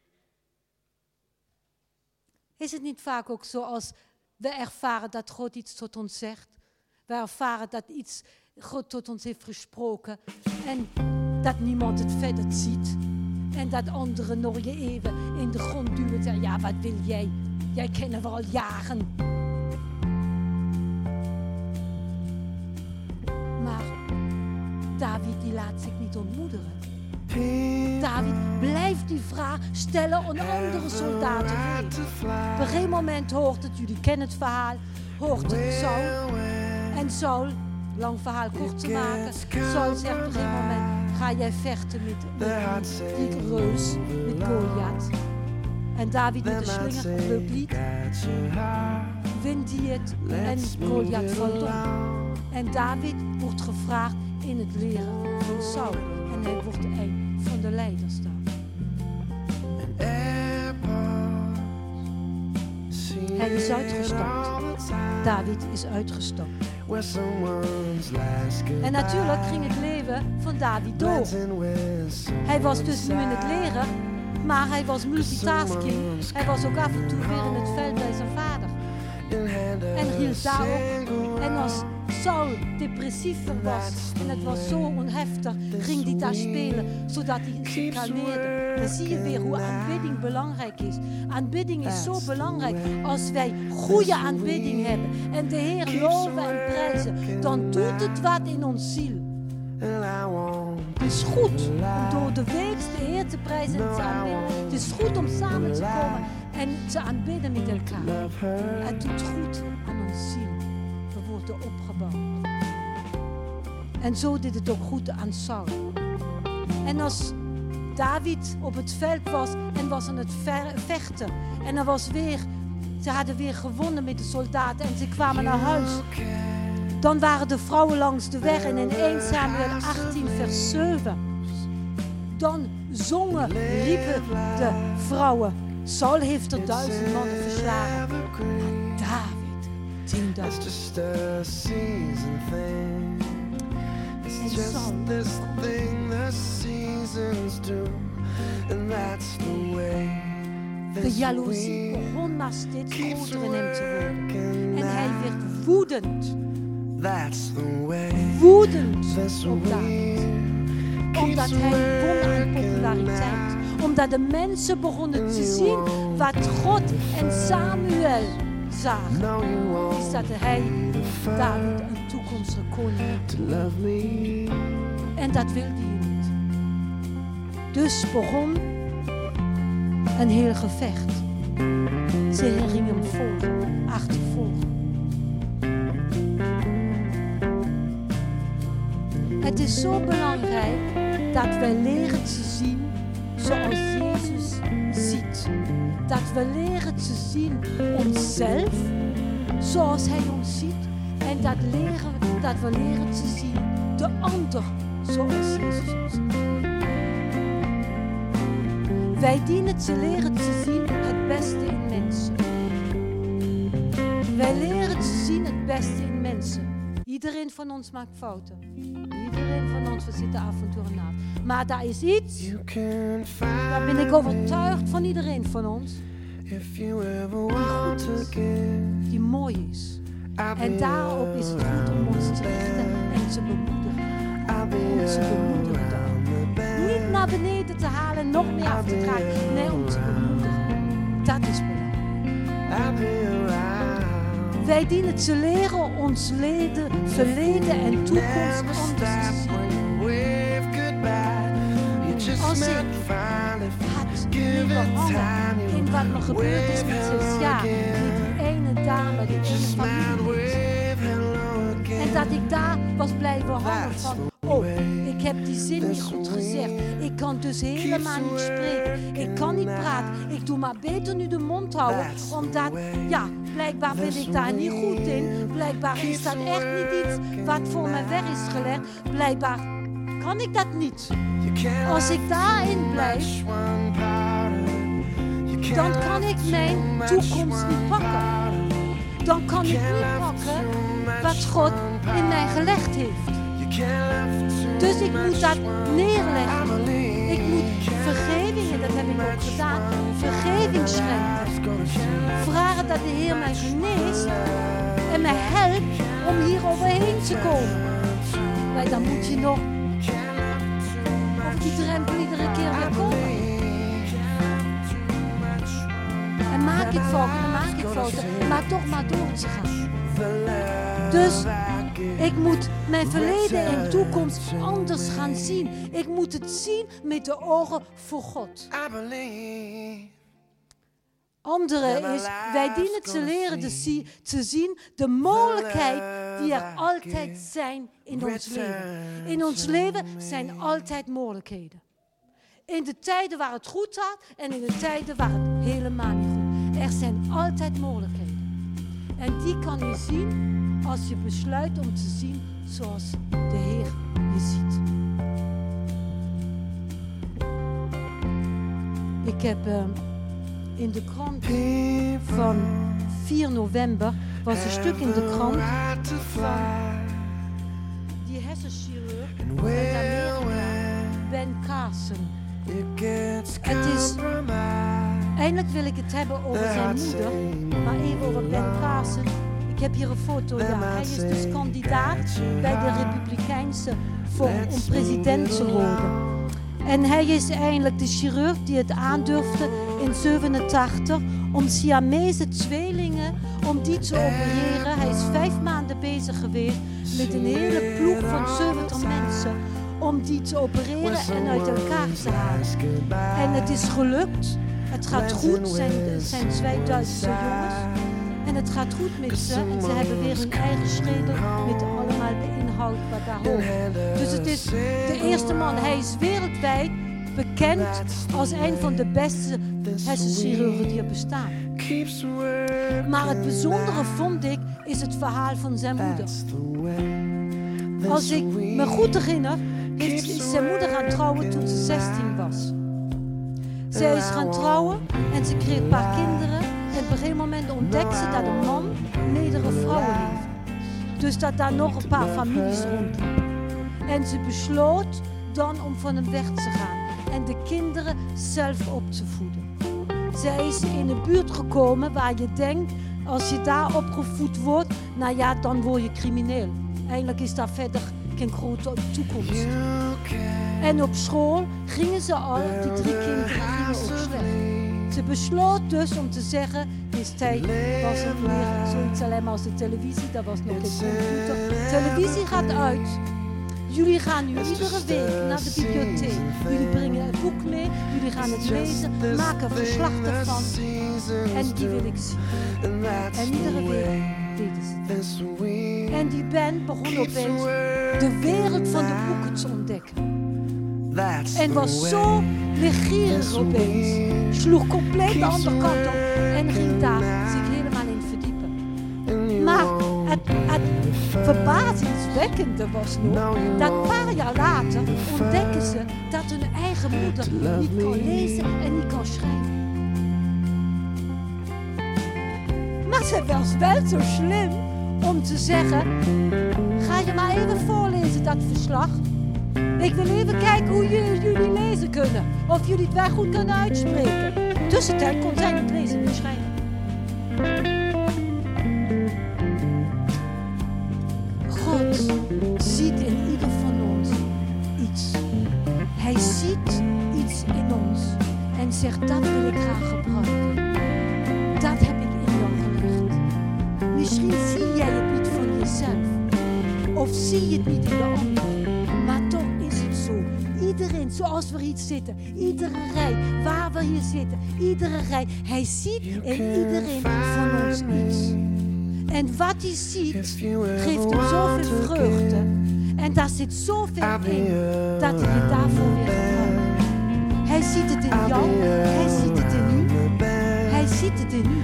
Is het niet vaak ook zo als we ervaren dat God iets tot ons zegt? We ervaren dat iets God tot ons heeft gesproken en dat niemand het verder ziet. En dat anderen nog je even in de grond duwen en zeggen, ja, wat wil jij? Jij kennen we al jaren. Maar David die laat zich niet ontmoedigen. David blijft die vraag stellen aan andere soldaten. Op een gegeven moment hoort het, jullie kennen het verhaal, hoort het Saul. En Saul, lang verhaal kort te maken, Saul zegt op een gegeven moment, ga jij vechten met die reus, met Goliath. En David met de slinger, leuk lied, wint hij het en Goliath valt om. En David wordt gevraagd in het leger van Saul. En hij wordt een van de leiders daar. Hij is uitgestapt. David is uitgestapt. En natuurlijk ging het leven van David door. Hij was dus nu in het leger, Maar hij was multitasking. Hij was ook af en toe weer in het veld bij zijn vader. En hield daar ook. En als Saul depressiever was en het was zo onheftig, ging hij daar spelen zodat hij zich kalmeerde. Dan zie je weer hoe aanbidding belangrijk is. Aanbidding is zo belangrijk. Als wij goede aanbidding hebben en de Heer loven en prijzen, dan doet het wat in ons ziel. Het is goed om door de week de Heer te prijzen en te aanbidden. Het is goed om samen te komen en te aanbidden met elkaar. Het doet goed aan ons ziel. We worden opgebouwd. En zo deed het ook goed aan Saul. En als David op het veld was en was aan het vechten. En er was weer, ze hadden weer gewonnen met de soldaten en ze kwamen naar huis. Dan waren de vrouwen langs de weg en in 1 Samuel 18 vers 7. Dan zongen, riepen de vrouwen. Saul heeft er 1000 mannen verslagen. Maar David 10.000. En Saul. De jaloezie begon maar steeds groter in hem te worden. En hij werd woedend. Woedend op David. Omdat hij won aan populariteit. Omdat de mensen begonnen te zien wat God en Samuel zagen. Is dat hij David een toekomstige koning. En dat wilde hij niet. Dus begon een heel gevecht. Ze gingen hem achtervolgen. Het is zo belangrijk dat wij leren te zien zoals Jezus ziet. Dat we leren te zien onszelf zoals Hij ons ziet. En dat we leren te zien de ander zoals Jezus ons ziet. Wij dienen te leren te zien het beste in mensen. Wij leren te zien het beste in mensen. Iedereen van ons maakt fouten. Iedereen van ons, we zitten af en toe ernaast. Maar daar is iets, daar ben ik overtuigd van iedereen van ons, die goed is, die mooi is. En daarop is het goed om ons te richten en te bemoedigen. Om te bemoedigen dan. Niet naar beneden te halen, nog meer af te dragen. Nee, om te bemoedigen. Dat is belangrijk. Wij dienen te leren ons verleden en toekomst anders te zien. Als ik had leren hangen in wat me gebeurd is met 6 jaar, met die ene dame, die ene familie. En dat ik daar was blijven hangen van, oh, ik heb die zin niet goed gezegd. Ik kan dus helemaal niet spreken. Ik kan niet praten. Ik doe maar beter nu de mond houden. Omdat, ja, blijkbaar ben ik daar niet goed in. Blijkbaar is dat echt niet iets wat voor mij weg is gelegd. Blijkbaar kan ik dat niet. Als ik daarin blijf, dan kan ik mijn toekomst niet pakken. Dan kan ik niet pakken wat God in mij gelegd heeft. Dus ik moet dat neerleggen. Ik moet vergevingen, dat heb ik ook gedaan, vergeving schenken. Vragen dat de Heer mij geneest en mij helpt om hier overheen te komen. Maar dan moet je nog over die drempel iedere keer weer komen. En maak ik fouten, maar toch maar door te gaan. Dus ik moet mijn verleden en toekomst anders gaan zien. Ik moet het zien met de ogen voor God. Andere is, wij dienen te leren te zien de mogelijkheid die er altijd zijn in ons leven. In ons leven zijn altijd mogelijkheden. In de tijden waar het goed gaat en in de tijden waar het helemaal niet goed is. Er zijn altijd mogelijkheden. En die kan je zien als je besluit om te zien zoals de Heer je ziet. Ik heb in de krant van 4 november was een stuk in de krant van die hersenchirurg uit Amerika, Ben Carson. Het is... Eindelijk wil ik het hebben over zijn moeder, maar even over Ben Carson. Ik heb hier een foto, ja. Hij is dus kandidaat bij de Republikeinse om president te worden. En hij is eigenlijk de chirurg die het aandurfde in 87 om Siamese tweelingen, om die te opereren. Hij is 5 maanden bezig geweest met een hele ploeg van 70 mensen om die te opereren en uit elkaar te halen. En het is gelukt. Het gaat goed. Het zijn 2 Duitse jongens. En het gaat goed met ze. En ze hebben weer hun eigen schedel met allemaal de inhoud wat daar hoort. Dus het is de eerste man. Hij is wereldwijd bekend als een van de beste hersenchirurgen die er bestaan. Maar het bijzondere vond ik, is het verhaal van zijn moeder. Als ik me goed herinner, is zijn moeder gaan trouwen toen ze 16 was. Zij is gaan trouwen en ze kreeg een paar kinderen. En op een gegeven moment ontdekte ze dat een man meerdere vrouwen heeft. Dus dat daar nog een paar families rondliepen. En ze besloot dan om van hem weg te gaan. En de kinderen zelf op te voeden. Zij is in een buurt gekomen waar je denkt, als je daar opgevoed wordt, nou ja, dan word je crimineel. Eigenlijk is daar verder geen grote toekomst. En op school gingen ze al, die 3 kinderen gingen ook slecht. Ze besloot dus om te zeggen, destijds was het meer zoiets alleen maar als de televisie, dat was nog geen computer. Televisie gaat uit. Jullie gaan nu iedere week naar de bibliotheek. Jullie brengen een boek mee, jullie gaan het lezen, maken een verslag ervan. En die wil ik zien. En iedere week deden ze het. En die band begon opeens de wereld van de boeken te ontdekken. En was zo leergierig opeens. Sloeg compleet de andere kant op en ging daar zich helemaal in verdiepen. Maar het verbazingwekkende was nog dat een paar jaar later ontdekken ze dat hun eigen moeder niet kan lezen en niet kan schrijven. Maar ze was wel zo slim om te zeggen, ga je maar even voorlezen dat verslag. Ik wil even kijken hoe jullie lezen kunnen. Of jullie het wel goed kunnen uitspreken. Tussentijd kon zij niet lezen en schrijven. God ziet in ieder van ons iets. Hij ziet iets in ons. En zegt, dat wil ik graag gebruiken. Dat heb ik in jou gelegd. Misschien zie jij het niet van jezelf. Of zie je het niet in de ander. Maar toch is het zo. Iedereen, zoals we hier zitten. Iedere rij, waar we hier zitten. Iedere rij. Hij ziet in iedereen van ons iets. En wat hij ziet, geeft hem zoveel vreugde. En daar zit zoveel in, dat hij je daarvoor weer gebruikt. Hij ziet het in jou, hij ziet het in u. Hij ziet het in u.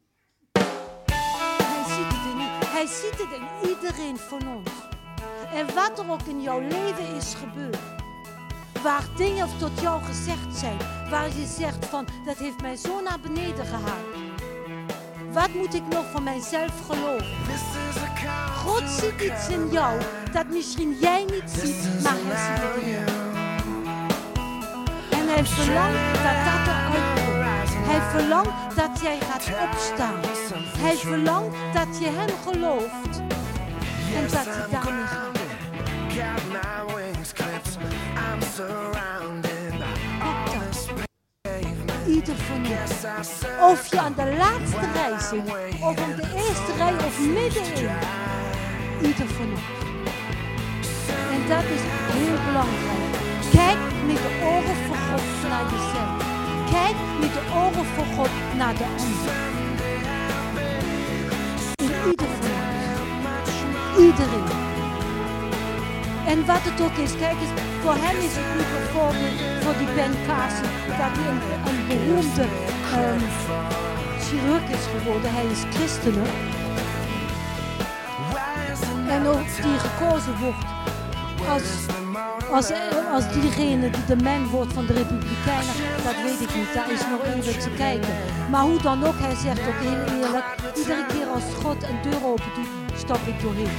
Hij ziet het in u. Hij ziet het in iedereen van ons. En wat er ook in jouw leven is gebeurd. Waar dingen tot jou gezegd zijn. Waar je zegt van, dat heeft mij zo naar beneden gehaald. Wat moet ik nog van mijzelf geloven? God ziet iets in jou dat misschien jij niet ziet, maar hij ziet het in jou. En hij verlangt dat dat eruit komt. Hij verlangt dat jij gaat opstaan. Hij verlangt dat je hem gelooft. En dat hij daarmee gaat. Ieder van ons. Of je aan de laatste rij zit, of op de eerste rij, of middenin. Ieder van ons. En dat is heel belangrijk. Kijk met de ogen van God naar jezelf. Kijk met de ogen van God naar de ander. In ieder van ons. Iedereen. En wat het ook is, kijk eens, voor hem is het nu bijvoorbeeld, voor die Ben Carson, dat hij een beroemde chirurg is geworden. Hij is christelijk. En ook die gekozen wordt als diegene die de man wordt van de Republikeinen, dat weet ik niet, daar is nog even te kijken. Maar hoe dan ook, hij zegt ook heel eerlijk, iedere keer als God een deur open doet, stap ik doorheen.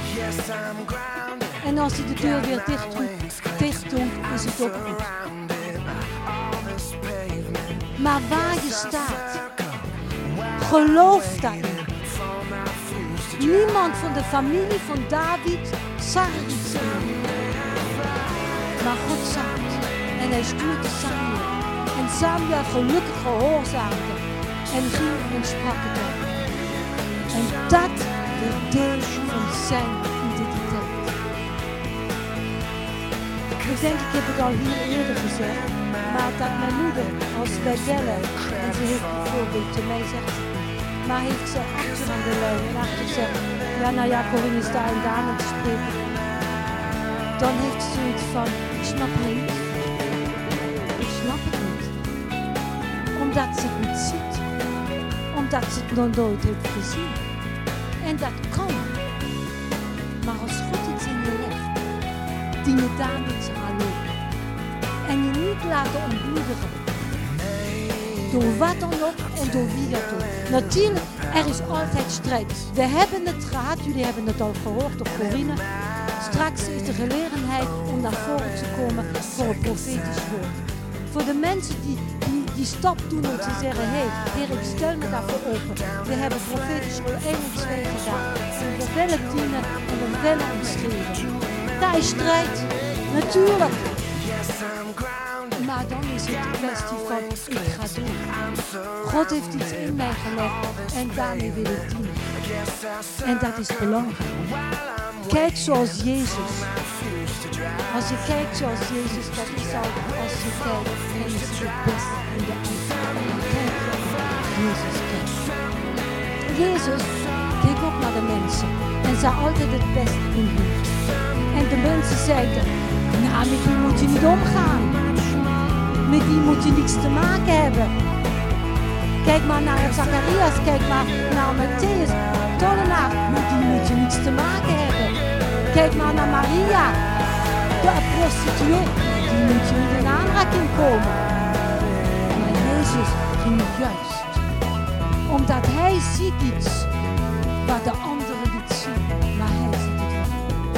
En als hij de deur weer dicht doet, is het ook goed. Maar waar je staat, geloof daarin. Niemand van de familie van David zag er iets in. Maar God zag het. En hij stuurde Samuel. En Samuel gelukkig gehoorzaamde. En ging en sprak het op. En dat werd deel van zijn identiteit. Ik denk, ik heb het al hier eerder gezegd. Maar dat mijn moeder, als wij bellen, en ze heeft bijvoorbeeld te mij zegt, maar heeft ze achter aan de lijn en achter zegt, ja nou ja, Corinne is daar en daar met te spreken. Dan heeft ze zoiets van, ik snap het niet. Ik snap het niet. Omdat ze het niet ziet. Omdat ze het nog nooit heeft gezien. En dat kan. Maar als God iets in je legt, die je daarmee gaan lopen. En je niet laten ontmoedigen. Door wat dan ook en door wie dat ook. Natuurlijk, er is altijd strijd. We hebben het gehad, jullie hebben het al gehoord op Corinne. Straks is de gelegenheid om naar voren te komen voor een profetisch woord. Voor de mensen die stap doen om te zeggen, hé, Heer, ik stel me daarvoor open. We hebben profetisch school 1 en 2 gedaan. En we willen dienen en we willen omschreven. Daar is strijd, natuurlijk. Maar dan is het een kwestie van, ik ga doen. God heeft iets in mij gelegd en daarmee wil ik dienen. En dat is belangrijk. Kijk zoals Jezus. Als je kijkt zoals Jezus, dat is al als je kijkt en je ziet het beste in de ander. Kijk Jezus kijkt. Jezus keek ook naar de mensen en zag altijd het beste in hen. En de mensen zeiden, nou met die moet je niet omgaan. Met die moet je niets te maken hebben. Kijk maar naar Zacharias, kijk maar naar Matthäus, tollenaar, met die moet je niets te maken hebben. Kijk maar naar Maria, de prostituee, die moet je niet in aanraking komen. Maar Jezus ging juist, omdat hij ziet iets wat de anderen niet zien, maar hij ziet het wel.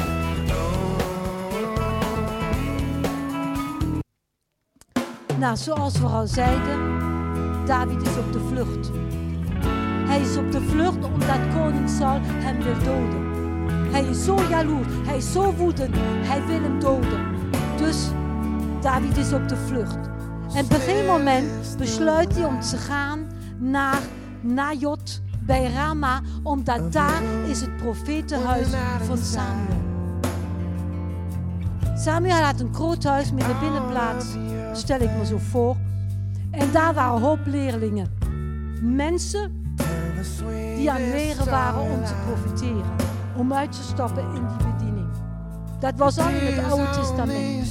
Nou, zoals we al zeiden, David is op de vlucht. Hij is op de vlucht omdat koning Saul hem wil doden. Hij is zo jaloers, hij is zo woedend, hij wil hem doden. Dus David is op de vlucht. En op een gegeven moment besluit hij om te gaan naar Najot bij Rama, omdat daar is het profetenhuis van Samuel. Samuel had een groot huis met een binnenplaats, stel ik me zo voor. En daar waren een hoop leerlingen. Mensen die aan het leren waren om te profiteren. Om uit te stappen in die bediening. Dat was al in het Oude Testament.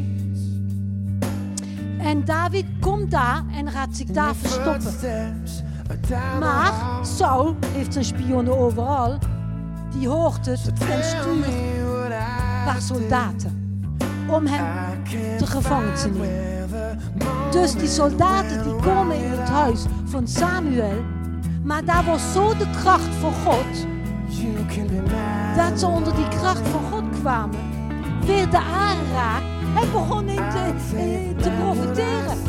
En David komt daar en gaat zich daar verstoppen. Maar Saul heeft zijn spionnen overal. Die hoort het en stuurt een paar soldaten. Om hem te gevangen te nemen. Dus die soldaten die komen in het huis van Samuel. Maar daar was zo de kracht van God. Dat ze onder die kracht van God kwamen. Werden aangeraakt en begonnen te profiteren.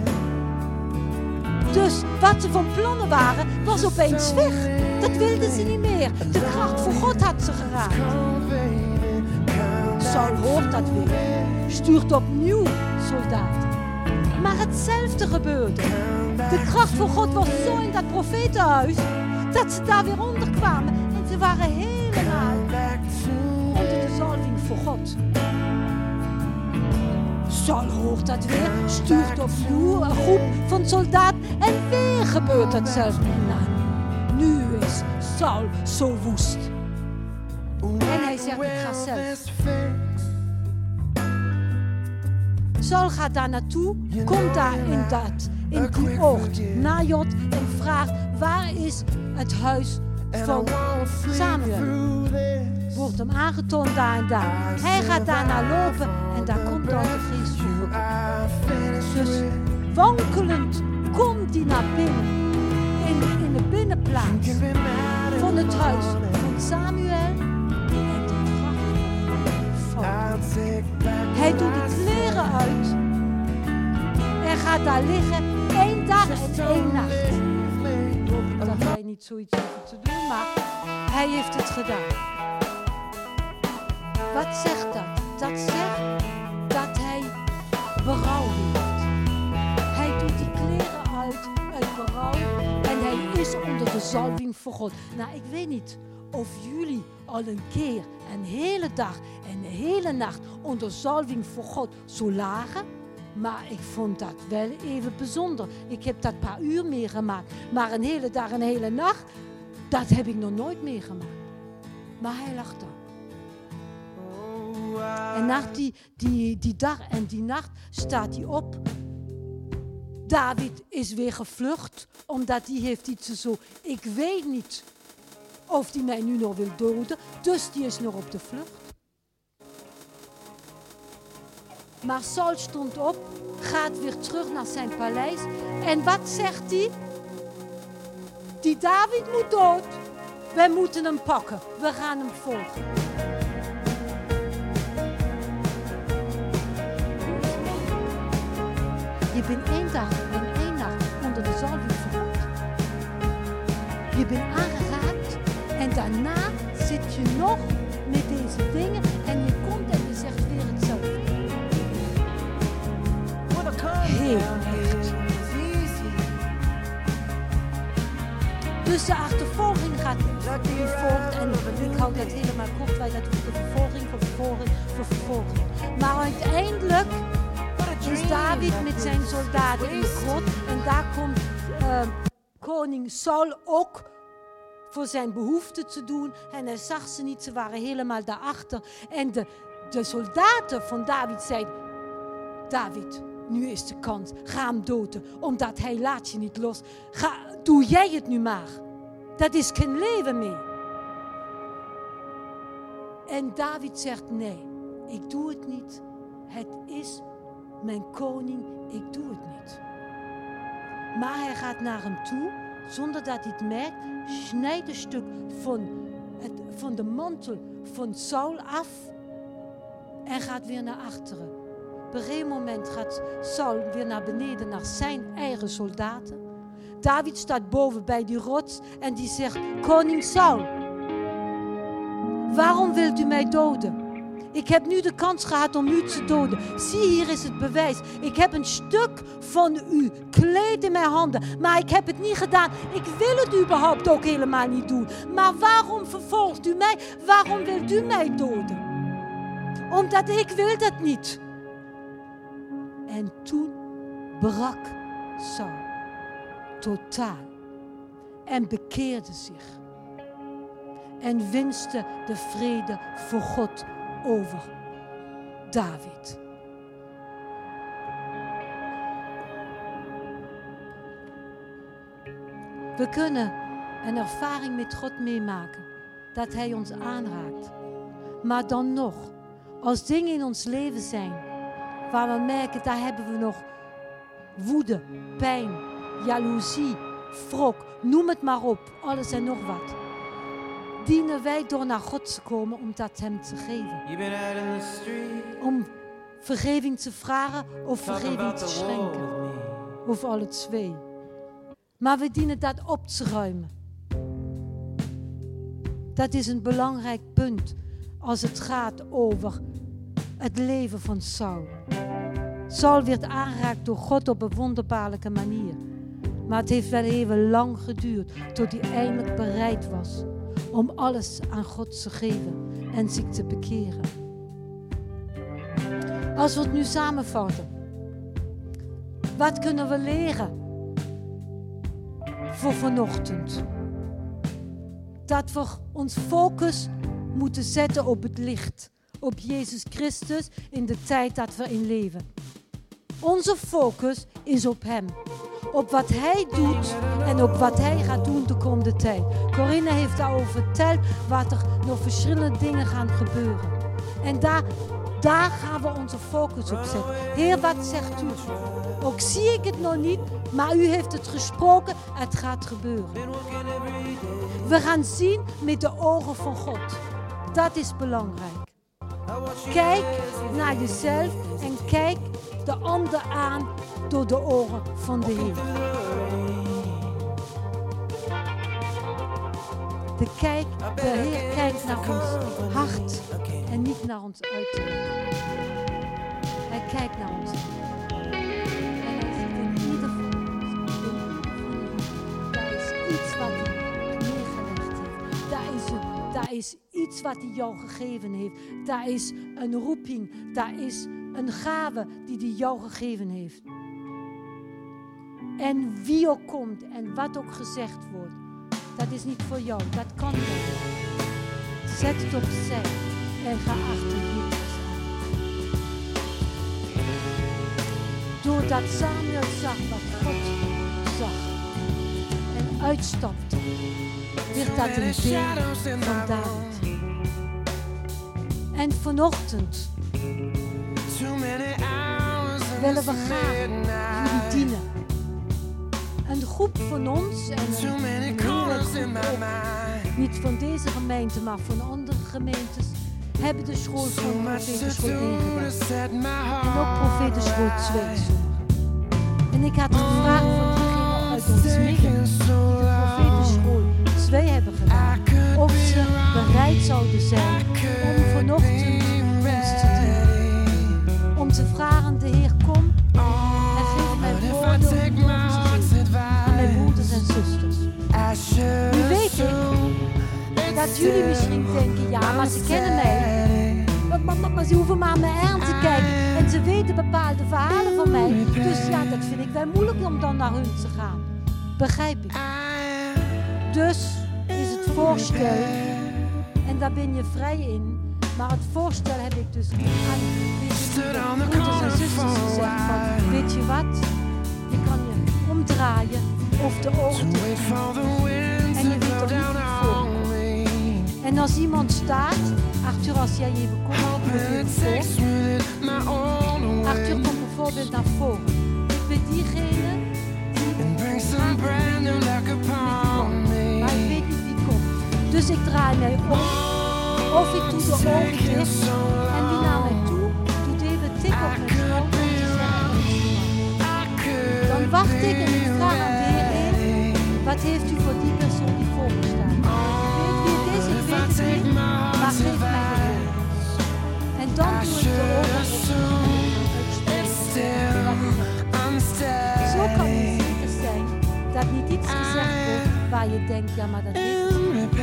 Dus wat ze van plannen waren, was opeens weg. Dat wilden ze niet meer. De kracht van God had ze geraakt. Saul hoort dat weer. Stuurt opnieuw soldaten. Maar hetzelfde gebeurde. De kracht van God was zo in dat profetenhuis, dat ze daar weer onder kwamen. En ze waren helemaal onder de zalving voor God. Saul hoort dat weer, stuurt opnieuw een groep van soldaten en weer gebeurt hetzelfde. Nou, nu is Saul zo woest. En hij zegt, ik ga zelf. Saul gaat daar naartoe, komt daar in die oord, Najot, en vraagt, waar is het huis van Samuel? Wordt hem aangetoond daar en daar. Hij gaat daarna lopen en daar komt dan de geest van God. Dus wankelend komt hij naar binnen, in de binnenplaats van het huis van Samuel. En de kracht valt. Hij doet de kleren uit en gaat daar liggen 1 dag dag en 1 nacht. Ik hoop dat wij niet zoiets hoeven te doen, maar hij heeft het gedaan. Wat zegt dat? Dat zegt dat hij berouw heeft. Hij doet die kleren uit berouw en hij is onder de zalving voor God. Nou, ik weet niet of jullie al een keer een hele dag en een hele nacht onder zalving voor God zo lagen. Maar ik vond dat wel even bijzonder. Ik heb dat een paar uur meegemaakt. Maar een hele dag en een hele nacht, dat heb ik nog nooit meegemaakt. Maar hij lag daar. En na die dag en die nacht staat hij op. David is weer gevlucht, omdat hij heeft iets zo. Ik weet niet of hij mij nu nog wil doden, dus die is nog op de vlucht. Maar Saul stond op, gaat weer terug naar zijn paleis. En wat zegt hij? Die David moet dood. Wij moeten hem pakken. We gaan hem volgen. Je bent 1 dag en 1 nacht onder de zalving van God. Je bent aangeraakt en daarna zit je nog met deze dingen en je komt en je zegt weer hetzelfde. Heel echt. Dus de achtervolging gaat voort en ik hou dat helemaal kort, wij dat de vervolging. Maar uiteindelijk is David met zijn soldaten in de grot en daar komt koning Saul ook voor zijn behoefte te doen en hij zag ze niet, ze waren helemaal daarachter en de soldaten van David zeiden, David, nu is de kans, ga hem doden, omdat hij laat je niet los. Doe jij het nu maar. Dat is geen leven meer. En David zegt, nee, ik doe het niet. Het is mijn koning, ik doe het niet. Maar hij gaat naar hem toe, zonder dat hij het merkt, snijdt een stuk van de mantel van Saul af en gaat weer naar achteren. Op een gegeven moment gaat Saul weer naar beneden naar zijn eigen soldaten. David staat boven bij die rots en die zegt, koning Saul, waarom wilt u mij doden? Ik heb nu de kans gehad om u te doden. Zie, hier is het bewijs. Ik heb een stuk van uw kleed in mijn handen, maar ik heb het niet gedaan. Ik wil het überhaupt ook helemaal niet doen. Maar waarom vervolgt u mij? Waarom wilt u mij doden? Omdat ik wil dat niet. En toen brak Saul totaal en bekeerde zich en wenste de vrede voor God over David. We kunnen een ervaring met God meemaken, dat Hij ons aanraakt. Maar dan nog, als dingen in ons leven zijn, waar we merken, daar hebben we nog woede, pijn, jaloezie, wrok, noem het maar op, alles en nog wat. Dienen wij door naar God te komen om dat hem te geven. Om vergeving te vragen of vergeving te schenken. Of alle twee. Maar we dienen dat op te ruimen. Dat is een belangrijk punt als het gaat over het leven van Saul. Saul werd aangeraakt door God op een wonderbaarlijke manier. Maar het heeft wel even lang geduurd tot hij eindelijk bereid was om alles aan God te geven en zich te bekeren. Als we het nu samenvatten, wat kunnen we leren voor vanochtend? Dat we ons focus moeten zetten op het licht, op Jezus Christus in de tijd dat we in leven. Onze focus is op Hem. Op wat Hij doet en op wat Hij gaat doen de komende tijd. Corinne heeft daarover verteld wat er nog verschillende dingen gaan gebeuren. En daar gaan we onze focus op zetten. Heer, wat zegt u? Ook zie ik het nog niet, maar u heeft het gesproken, het gaat gebeuren. We gaan zien met de ogen van God. Dat is belangrijk. Kijk naar jezelf en kijk de ander aan door de ogen van de Heer. De Heer kijkt naar ons hart en niet naar ons uiterlijk. Hij kijkt naar ons hart. En hij ziet in ieder van ons, daar is iets wat hij neergelegd heeft. Daar is iets wat hij jou gegeven heeft. Daar is een roeping. Daar is een gave die hij jou gegeven heeft. En wie ook komt en wat ook gezegd wordt, dat is niet voor jou. Dat kan niet. Zet het opzij en ga achter Jezus aan. Doordat Samuel zag wat God zag en uitstapte, werd dat een deel van David. En vanochtend willen we graag jullie dienen. Een groep van ons en een hele groep ook, niet van deze gemeente, maar van andere gemeentes, hebben de school van Profetenschool 1 gedaan. En ook Profetenschool 2 zondag. En ik had gevraagd van diegenen uit ons midden die de Profetenschool 2 hebben gedaan, of ze bereid zouden zijn om vanochtend ons te dienen. Om te vragen, de Heer, kom en geef mij woorden om te geven aan mijn broeders en zusters. Nu weet ik dat jullie misschien denken, ja, maar ze kennen mij. Maar ze hoeven maar naar mij aan te kijken en ze weten bepaalde verhalen van mij. Dus ja, dat vind ik wel moeilijk om dan naar hun te gaan. Begrijp ik. Dus is het voorstel, en daar ben je vrij in, maar het voorstel heb ik dus aan mijn broeders en zusters gezegd van, weet je wat, je kan je omdraaien of de ogen dicht en je weet er niet wie voorkomt. En als iemand staat, Arthur, als jij even komt, Arthur komt bijvoorbeeld naar voren. Ik ben diegene die gaat maar ik weet niet wie komt. Dus ik draai mij om, of ik doe de ogen dicht en die naar mij toe doet even tik op mijn schouder. Dan wacht ik en ik vraag aan de Heer, wat heeft u voor die persoon die voor me staat? Ik weet het niet, maar geef mij de woorden. En dan doe ik de ogen uitspreken. Zo kan het zeker zijn dat niet iets gezegd wordt waar je denkt, ja, maar dat weet ik niet.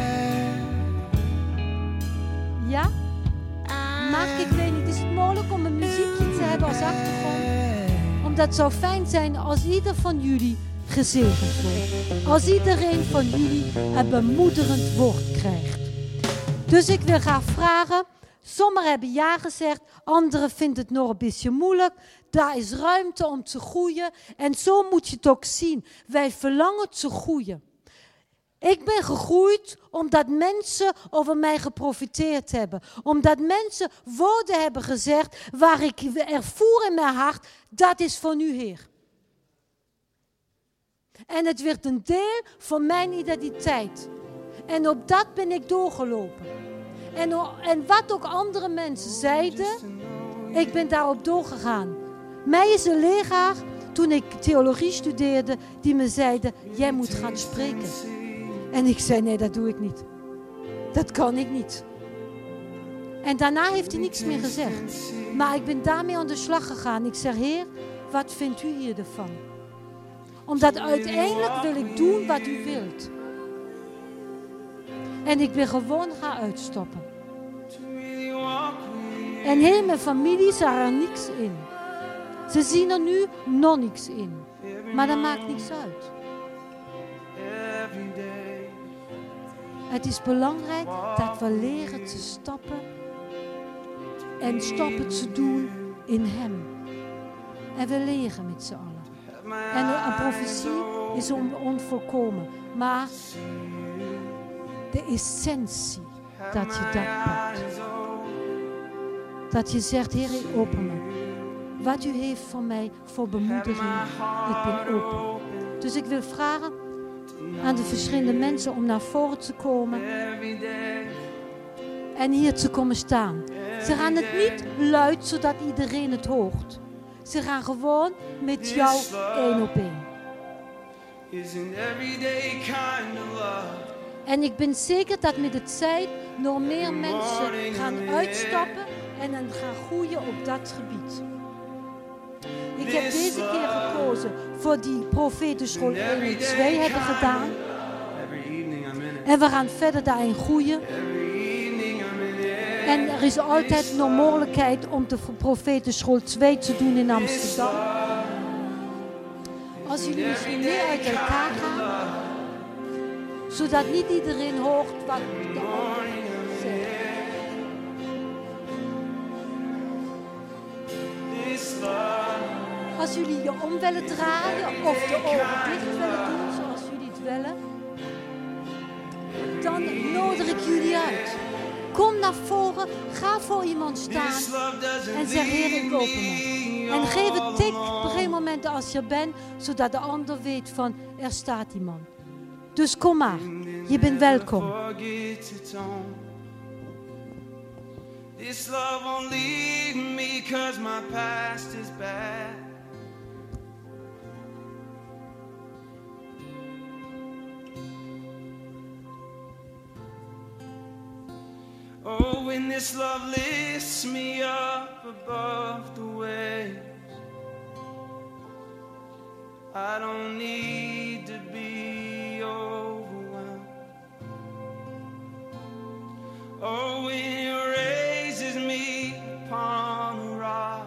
Ja? Maar ik weet niet, is het mogelijk om een muziekje te hebben als achtergrond? Omdat het zou fijn zijn als ieder van jullie gezegend wordt. Als iedereen van jullie een bemoedigend woord krijgt. Dus ik wil graag vragen, sommigen hebben ja gezegd, anderen vinden het nog een beetje moeilijk. Daar is ruimte om te groeien en zo moet je het ook zien. Wij verlangen te groeien. Ik ben gegroeid omdat mensen over mij geprofiteerd hebben. Omdat mensen woorden hebben gezegd waar ik ervoer in mijn hart, dat is van u, Heer. En het werd een deel van mijn identiteit. En op dat ben ik doorgelopen. En wat ook andere mensen zeiden, ik ben daarop doorgegaan. Mij is een leraar, toen ik theologie studeerde, die me zeide, jij moet gaan spreken. En ik zei, nee, dat doe ik niet. Dat kan ik niet. En daarna heeft hij niks meer gezegd. Maar ik ben daarmee aan de slag gegaan. Ik zeg, Heer, wat vindt u hier ervan? Omdat uiteindelijk wil ik doen wat u wilt. En ik ben gewoon gaan uitstappen. En heel mijn familie zag er niks in. Ze zien er nu nog niks in. Maar dat maakt niks uit. Het is belangrijk dat we leren te stappen. En stappen te doen in Hem. En we leren met z'n allen. En een profetie is onvolkomen. Maar de essentie dat je dat pakt. Dat je zegt, Heer, ik open me. Wat u heeft voor mij, voor bemoediging, ik ben open. Dus ik wil vragen aan de verschillende mensen om naar voren te komen. En hier te komen staan. Ze gaan het niet luid, zodat iedereen het hoort. Ze gaan gewoon met jou 1 op 1. En ik ben zeker dat met de tijd nog meer mensen gaan uitstappen en dan gaan groeien op dat gebied. Ik heb deze keer gekozen voor die profetenschool 1 en 2 hebben gedaan. En we gaan verder daarin groeien. En er is altijd nog mogelijkheid om de profetenschool 2 te doen in Amsterdam. Als jullie misschien meer uit elkaar gaan, zodat niet iedereen hoort wat de ander zegt. Als jullie je om willen draaien of de ogen dicht willen doen, zoals jullie het willen, dan nodig ik jullie uit. Kom naar voren, ga voor iemand staan en zeg: Heer, ik open me. En geef een tik op een gegeven moment als je bent, zodat de ander weet van er staat iemand. Dus kom maar, je bent welkom. This love won't leave me 'cause my past is bad. Oh, when this love lifts me up above the waves, I don't need to be overwhelmed. Oh, when it raises me upon a rock,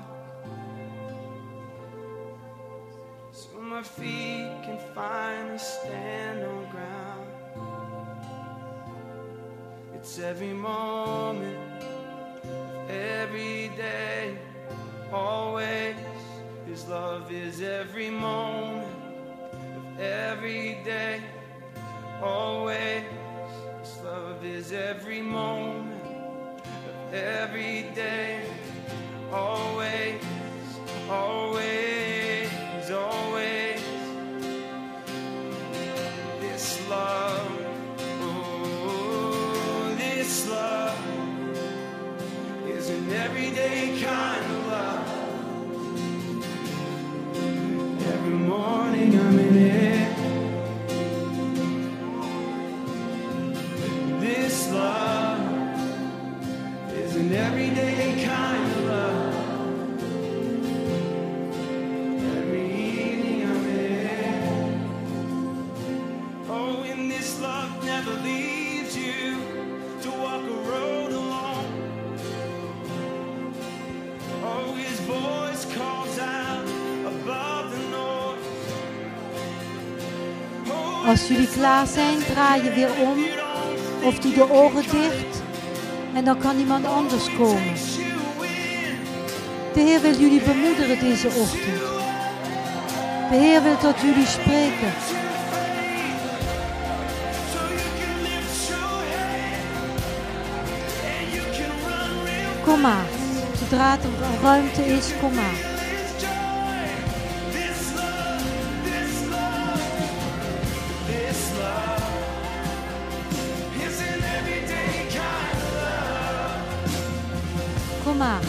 so my feet can finally stand on ground. It's every moment, every day, always. His love is every moment of every day, always. His love is every moment of every day, always, always, always. This love. This love is an everyday kind of love. Every morning I'm in it. This love is an everyday kind of love. Every evening I'm in it. Oh, and this love never leaves you to walk a road alone. Oh, his voice calls out above the north. Oh, als jullie klaar zijn, draai je weer om of doe de ogen dicht en dan kan iemand anders komen. De Heer wil jullie bemoedigen deze ochtend. De Heer wil tot jullie spreken. Kom maar, zodra er ruimte is, kom maar. Kom maar.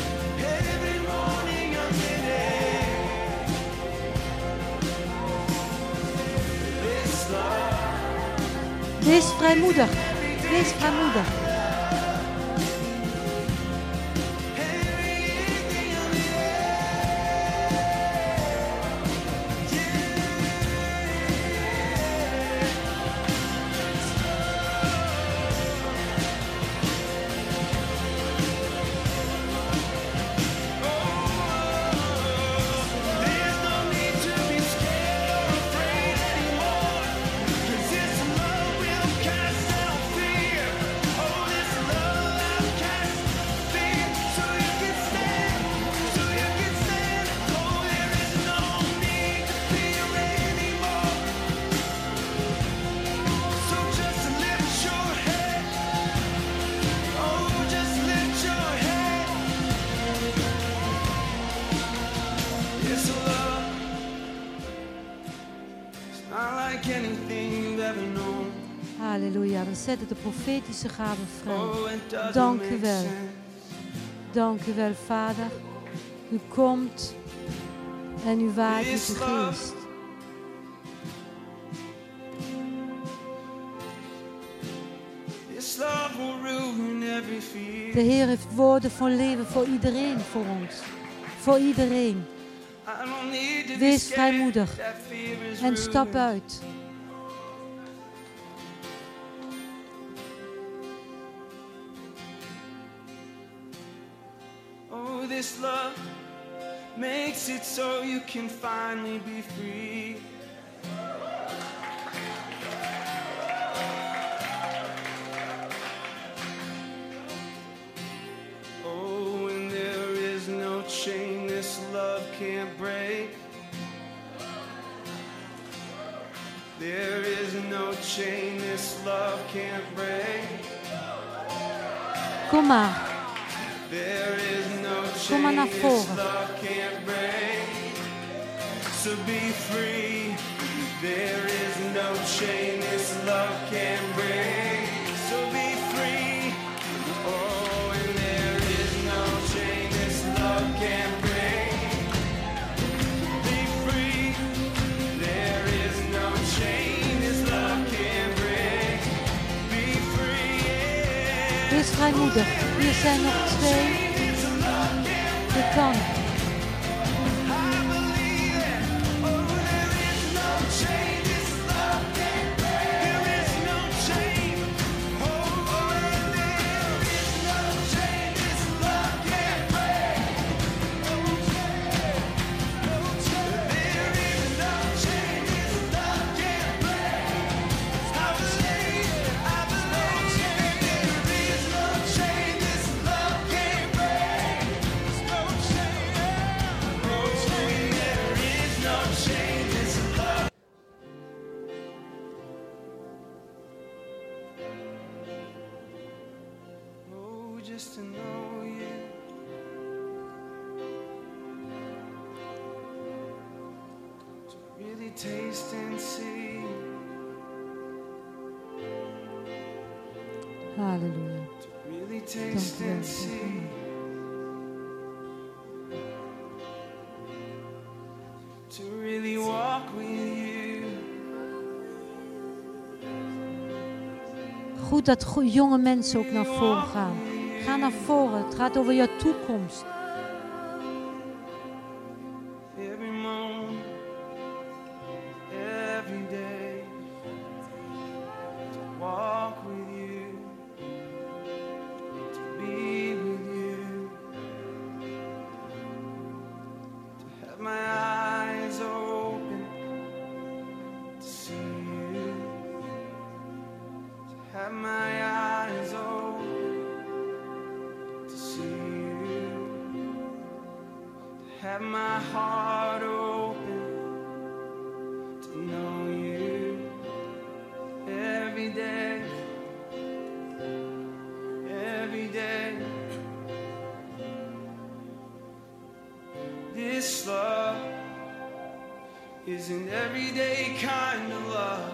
Wees vrijmoedig, wees vrijmoedig. Halleluja, we zetten de profetische gaven vrij. Dank u wel. Dank u wel, Vader. U komt en u waait met de geest. every fear. De Heer heeft woorden van leven voor iedereen, voor ons. Voor iedereen. I don't need to be Wees scared, vrijmoedig that fear is en stap ruined. uit. Oh, this love makes it so you can finally be free. Oh, and there is no chain this love can't break. There is no chain this love can't break. Kom maar. There is no Kom maar chain naar this voren. love can't break. So be free. There is no chain this love can't break. So be free. Oh, and there is no chain this love can't break. Be free. There is no chain this love can't break. Be free. Yeah. Wees vrijmoedig. Hier zijn nog 2. Je kan. Just to know you. To really taste and see. Halleluja. To really taste and see. To really walk with you. Goed dat jonge mensen ook naar voren gaan. Ga naar voren. Het gaat over jouw toekomst. Every moment, every day, to walk with you, to be with you, to have my eyes open, to see you, to have my eyes open. Have my heart open to know you every day, every day. This love is an everyday kind of love.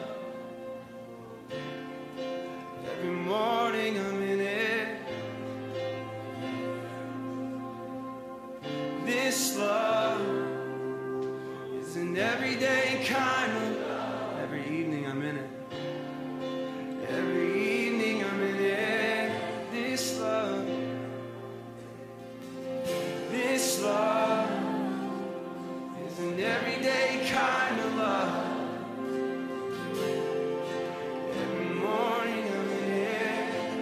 Every morning I'm in it. This love is an everyday kind of love. Every evening I'm in it. Every evening I'm in it. This love is an everyday kind of love. Every morning I'm in it.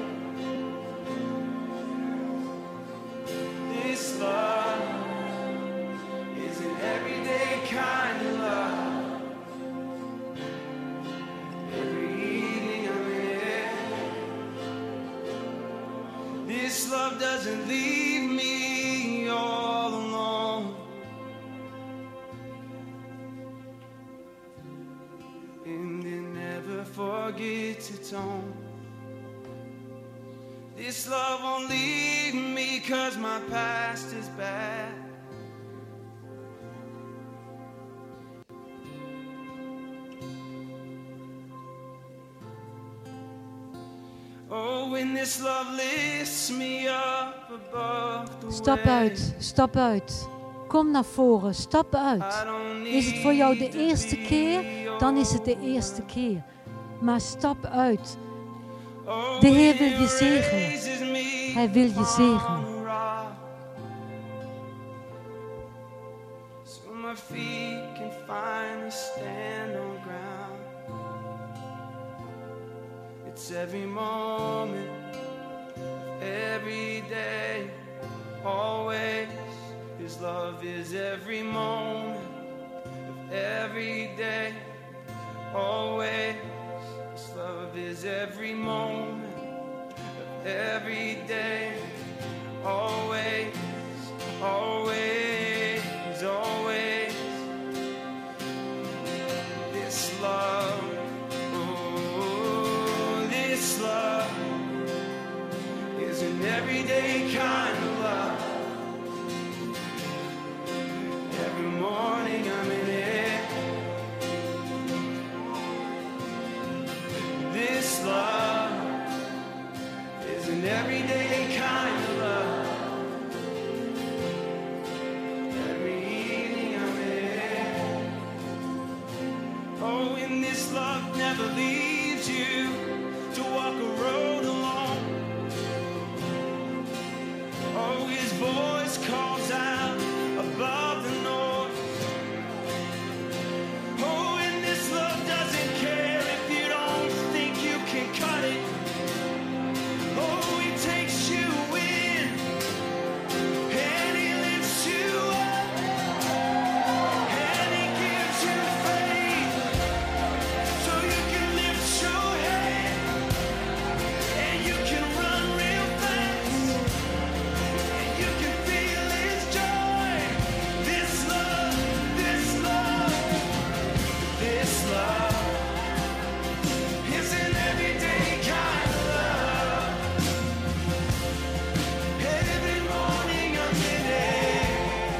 This love is an everyday kind of love. Every evening I'm in it. This love doesn't leave me all alone. And it never forgets its own. This love won't leave me 'cause my past is bad. Oh, when this love lifts me up above the Stap uit, stap uit. Kom naar voren, stap uit. Is het voor jou de eerste keer? Dan is het de eerste keer. Maar stap uit. De Heer wil je zegenen. Hij wil je zegenen. on a rock, so my feet can finally stand on ground. It's every moment, every day, always. His love is every moment of every day, always. His love is every moment of every day, always, always, always. This love, oh, this love is an everyday kind of love. Every morning I'm in it. This love is an everyday kind of love. Every evening I'm in it. Oh, and this love never leaves you to walk a road alone. Oh, his voice calls out above the noise. Oh, and this love doesn't care if you don't think you can cut it. Oh, he takes you in and he lifts you up and he gives you faith so you can lift your head and you can run real fast and you can feel his joy. This love, this love, this love is an everyday kind of love. Every morning I'm in it.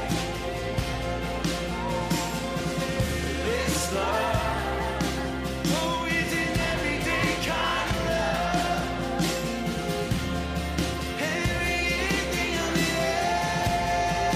This love, oh, is an everyday kind of love. Every evening I'm in it.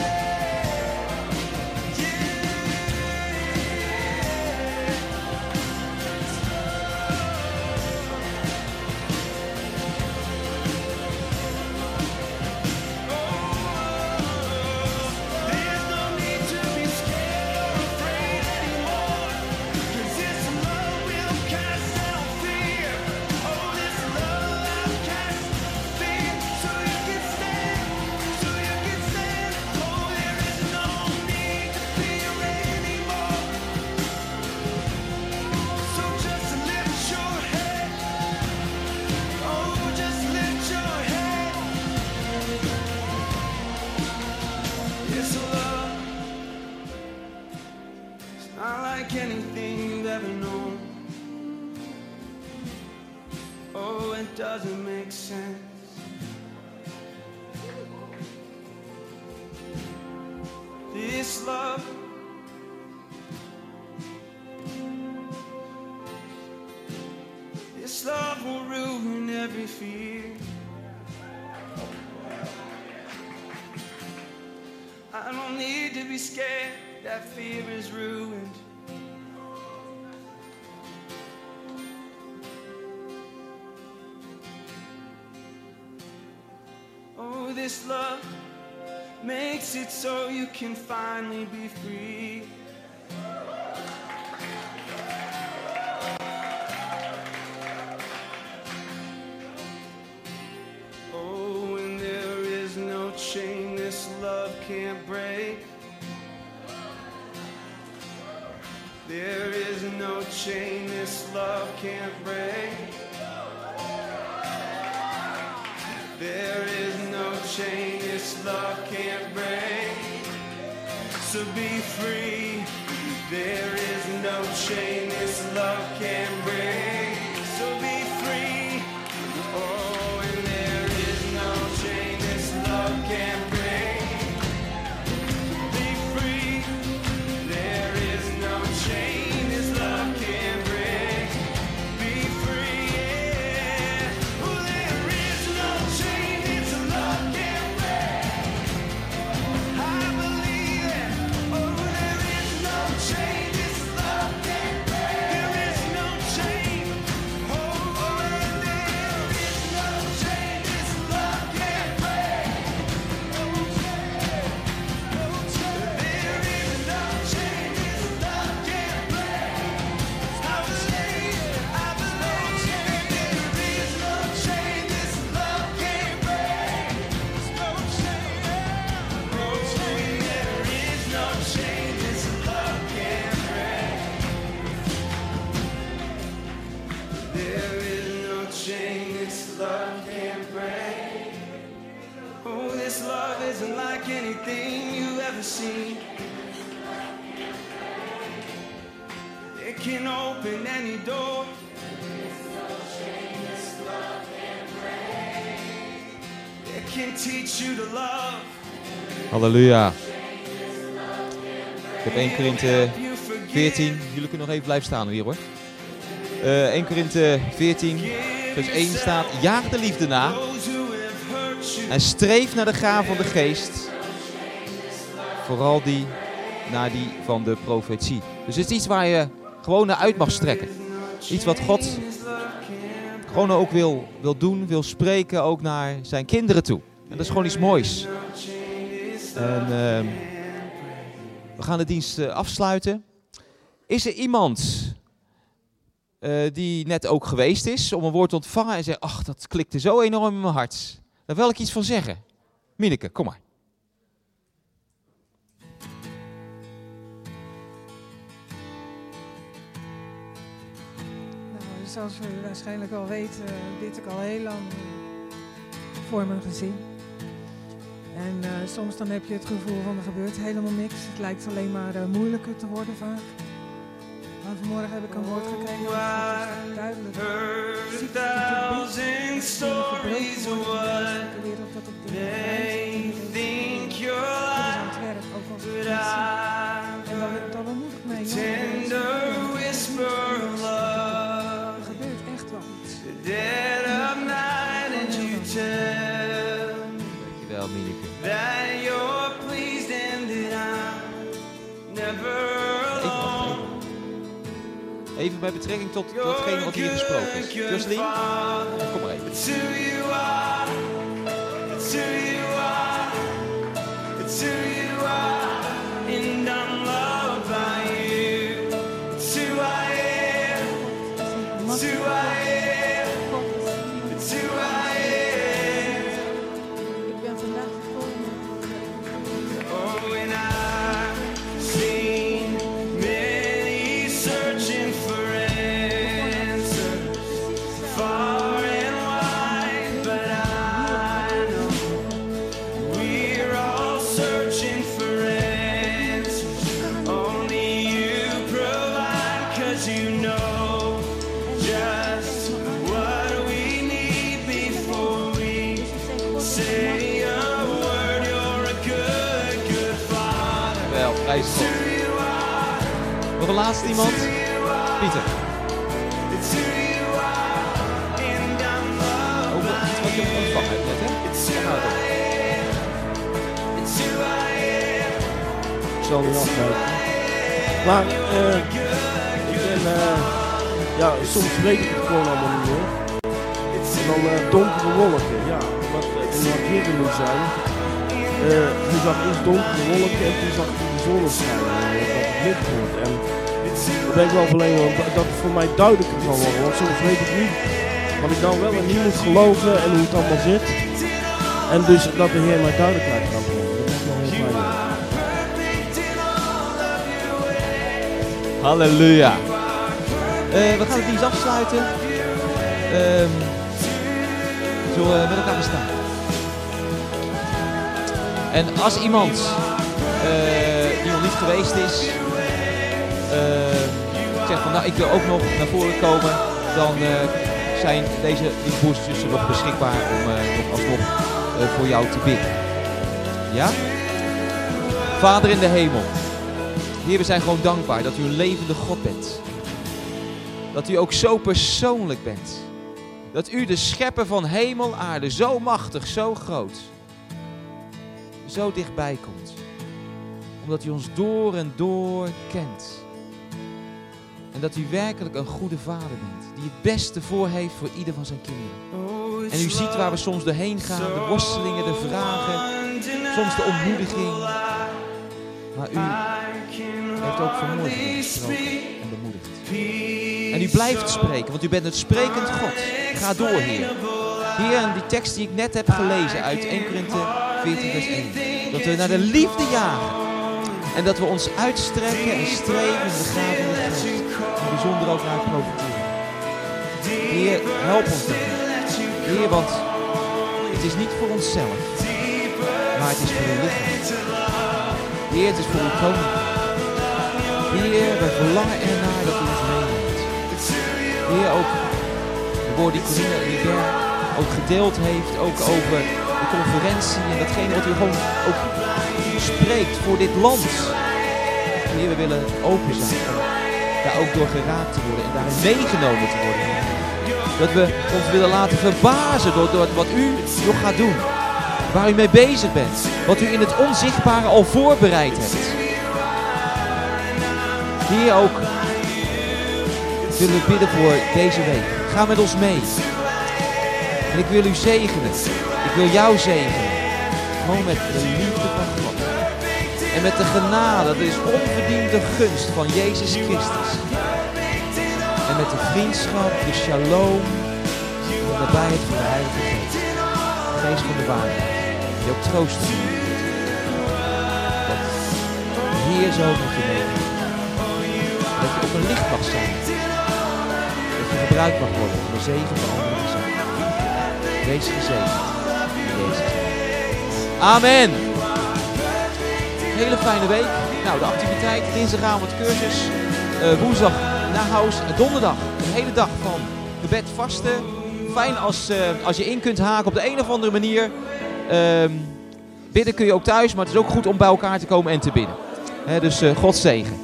There's no need to be scared or afraid anymore, 'cause this love will cast out fear. Oh, this love casts fear, so you can stand, so you can stand. Oh, there is no need to fear anymore. So just lift your head. Oh, just lift your head. It's a love. It's not like anything you've ever known. Oh, it doesn't make sense. This love, this love will ruin every fear. I don't need to be scared, that fear is ruined. Oh, this love makes it so you can finally be free. Oh, and there is no chain this love can't break. There is no chain this love can't break. There is no chain this love can't break. So be free. There is no chain this love can't break. So be free. Oh, and there is no chain this love can't break. Be free. There is no chain this love can't break. Be free, yeah. Oh, there is no chain this love can't break. I believe it. Oh, there is no chain this love can't break. There is no chain. isn't like anything you've ever seen. It can open any door. It can teach you to love. Halleluja. Ik heb 1 Korinthe 14. Jullie kunnen nog even blijven staan hier hoor. 1 Korinthe 14 vers 1 staat: jaag de liefde na en streef naar de gaven van de geest. Vooral naar die van de profetie. Dus het is iets waar je gewoon naar uit mag strekken. Iets wat God gewoon ook wil doen, wil spreken ook naar zijn kinderen toe. En dat is gewoon iets moois. En we gaan de dienst afsluiten. Is er iemand die net ook geweest is om een woord te ontvangen en zegt: ach, dat klikte zo enorm in mijn hart. Daar wil ik iets van zeggen. Mineke, kom maar. Zoals u waarschijnlijk al weet, bid ik al heel lang voor mijn gezin. En soms dan heb je het gevoel van er gebeurt helemaal niks. Het lijkt alleen maar moeilijker te worden vaak. Maar vanmorgen heb ik een woord gekregen van God, dus duidelijk. Thousand stories of what they think you're like, but I'm a tender whisper of love. The dead of night and you tell that you're pleased and that I'm never alone. Even bij betrekking tot datgene wat hier gesproken is. Jocelyn, kom maar even. It's who you are. It's who you are. It's who you are. And I'm loved by you. It's who I am. It's who I am. It's who I am. Ik ben vandaag gekomen. Oh, and I've seen many searching for answers far and wide, but I know we're all searching for answers. Only you provide, 'cause you know just what we need before we say a word. You're a good, good father. Wel, prijs It's God. who you are. Nog een laatste iemand? It's who you are. Pieter. It's who you are. And I'm loved Over iets wat je by you. ontvangen hebt net, hè? It's who Ja, dat. I am. It's who I am. Ik zal nu afsluiten. Maar ik ben, ja, soms weet ik het gewoon allemaal niet meer. En dan donkere wolken, ja, wat Hidden nu zijn. Toen zag ik eerst donkere wolken en toen zag ik de zonneschijn, dat het licht wordt. En daar ben ik wel verlegen dat het voor mij duidelijker zal worden, want soms weet ik niet wat ik dan wel en niet moet geloven en hoe het allemaal zit. En dus dat de Heer mij duidelijkheid gaat brengen, dat is wel heel fijn. Halleluja. We gaan de dienst afsluiten. Zullen we met elkaar bestaan? En als iemand die nog niet geweest is, zegt van nou ik wil ook nog naar voren komen, dan zijn deze broers nog beschikbaar om nog alsnog voor jou te bidden. Ja? Vader in de hemel. Heer, we zijn gewoon dankbaar dat u een levende God bent. Dat u ook zo persoonlijk bent. Dat u de schepper van hemel, aarde, zo machtig, zo groot, zo dichtbij komt. Omdat u ons door en door kent. En dat u werkelijk een goede vader bent. Die het beste voor heeft voor ieder van zijn kinderen. En u ziet waar we soms doorheen gaan. De worstelingen, de vragen. Soms de ontmoediging. Maar u heeft ook vanmorgen gesproken en bemoedigd. En u blijft spreken, want u bent het sprekend God. Ga door, Heer. Heer, en die tekst die ik net heb gelezen uit 1 Korinthe 14 vers 1. Dat we naar de liefde jagen. En dat we ons uitstrekken en streven in de gaven van de geest. En bijzonder ook naar profiteren. Heer, help ons daarin. Heer, want het is niet voor onszelf. maar het is voor uw lichaam. Heer, het is voor uw koninkrijk. Heer, wij verlangen ernaar dat u ons meeneemt. Heer, ook de woorden die Corina Hubert ook gedeeld heeft, ook over de conferentie en datgene wat u gewoon ook spreekt voor dit land. Heer, we willen open zijn om daar ook door geraakt te worden en daarin meegenomen te worden. Dat we ons willen laten verbazen door wat u nog gaat doen. Waar u mee bezig bent. Wat u in het onzichtbare al voorbereid hebt. Heer, ook willen we bidden voor deze week. Ga met ons mee. En ik wil u zegenen. Ik wil jou zegenen. Gewoon met de liefde van God. En met de genade, dat is onverdiende gunst van Jezus Christus. En met de vriendschap, de shalom, en de nabijheid van de Heilige Geest. De Geest van de waarheid. Die ook troost geeft. Dat de Heer zo met je meegaat. Dat je op een licht mag zijn. Dat je gebruikt mag worden om de zegen van anderen te zijn. Wees gezegend in Jezus' naam. Amen. Hele fijne week. Nou, de activiteit, dinsdagavond cursus, woensdag nahouse, donderdag een hele dag van gebed vasten. Fijn als je in kunt haken op de een of andere manier. Bidden kun je ook thuis, maar het is ook goed om bij elkaar te komen en te bidden. Dus God zegen.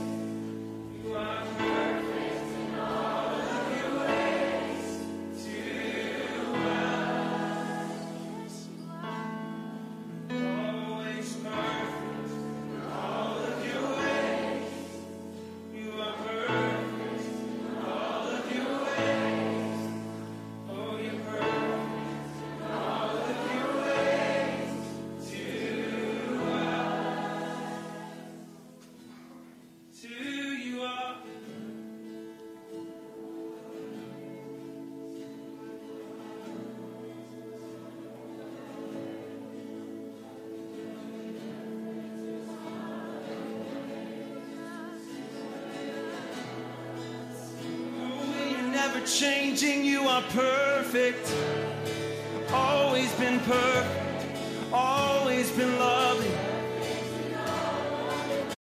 Changing, you are perfect, always been perfect.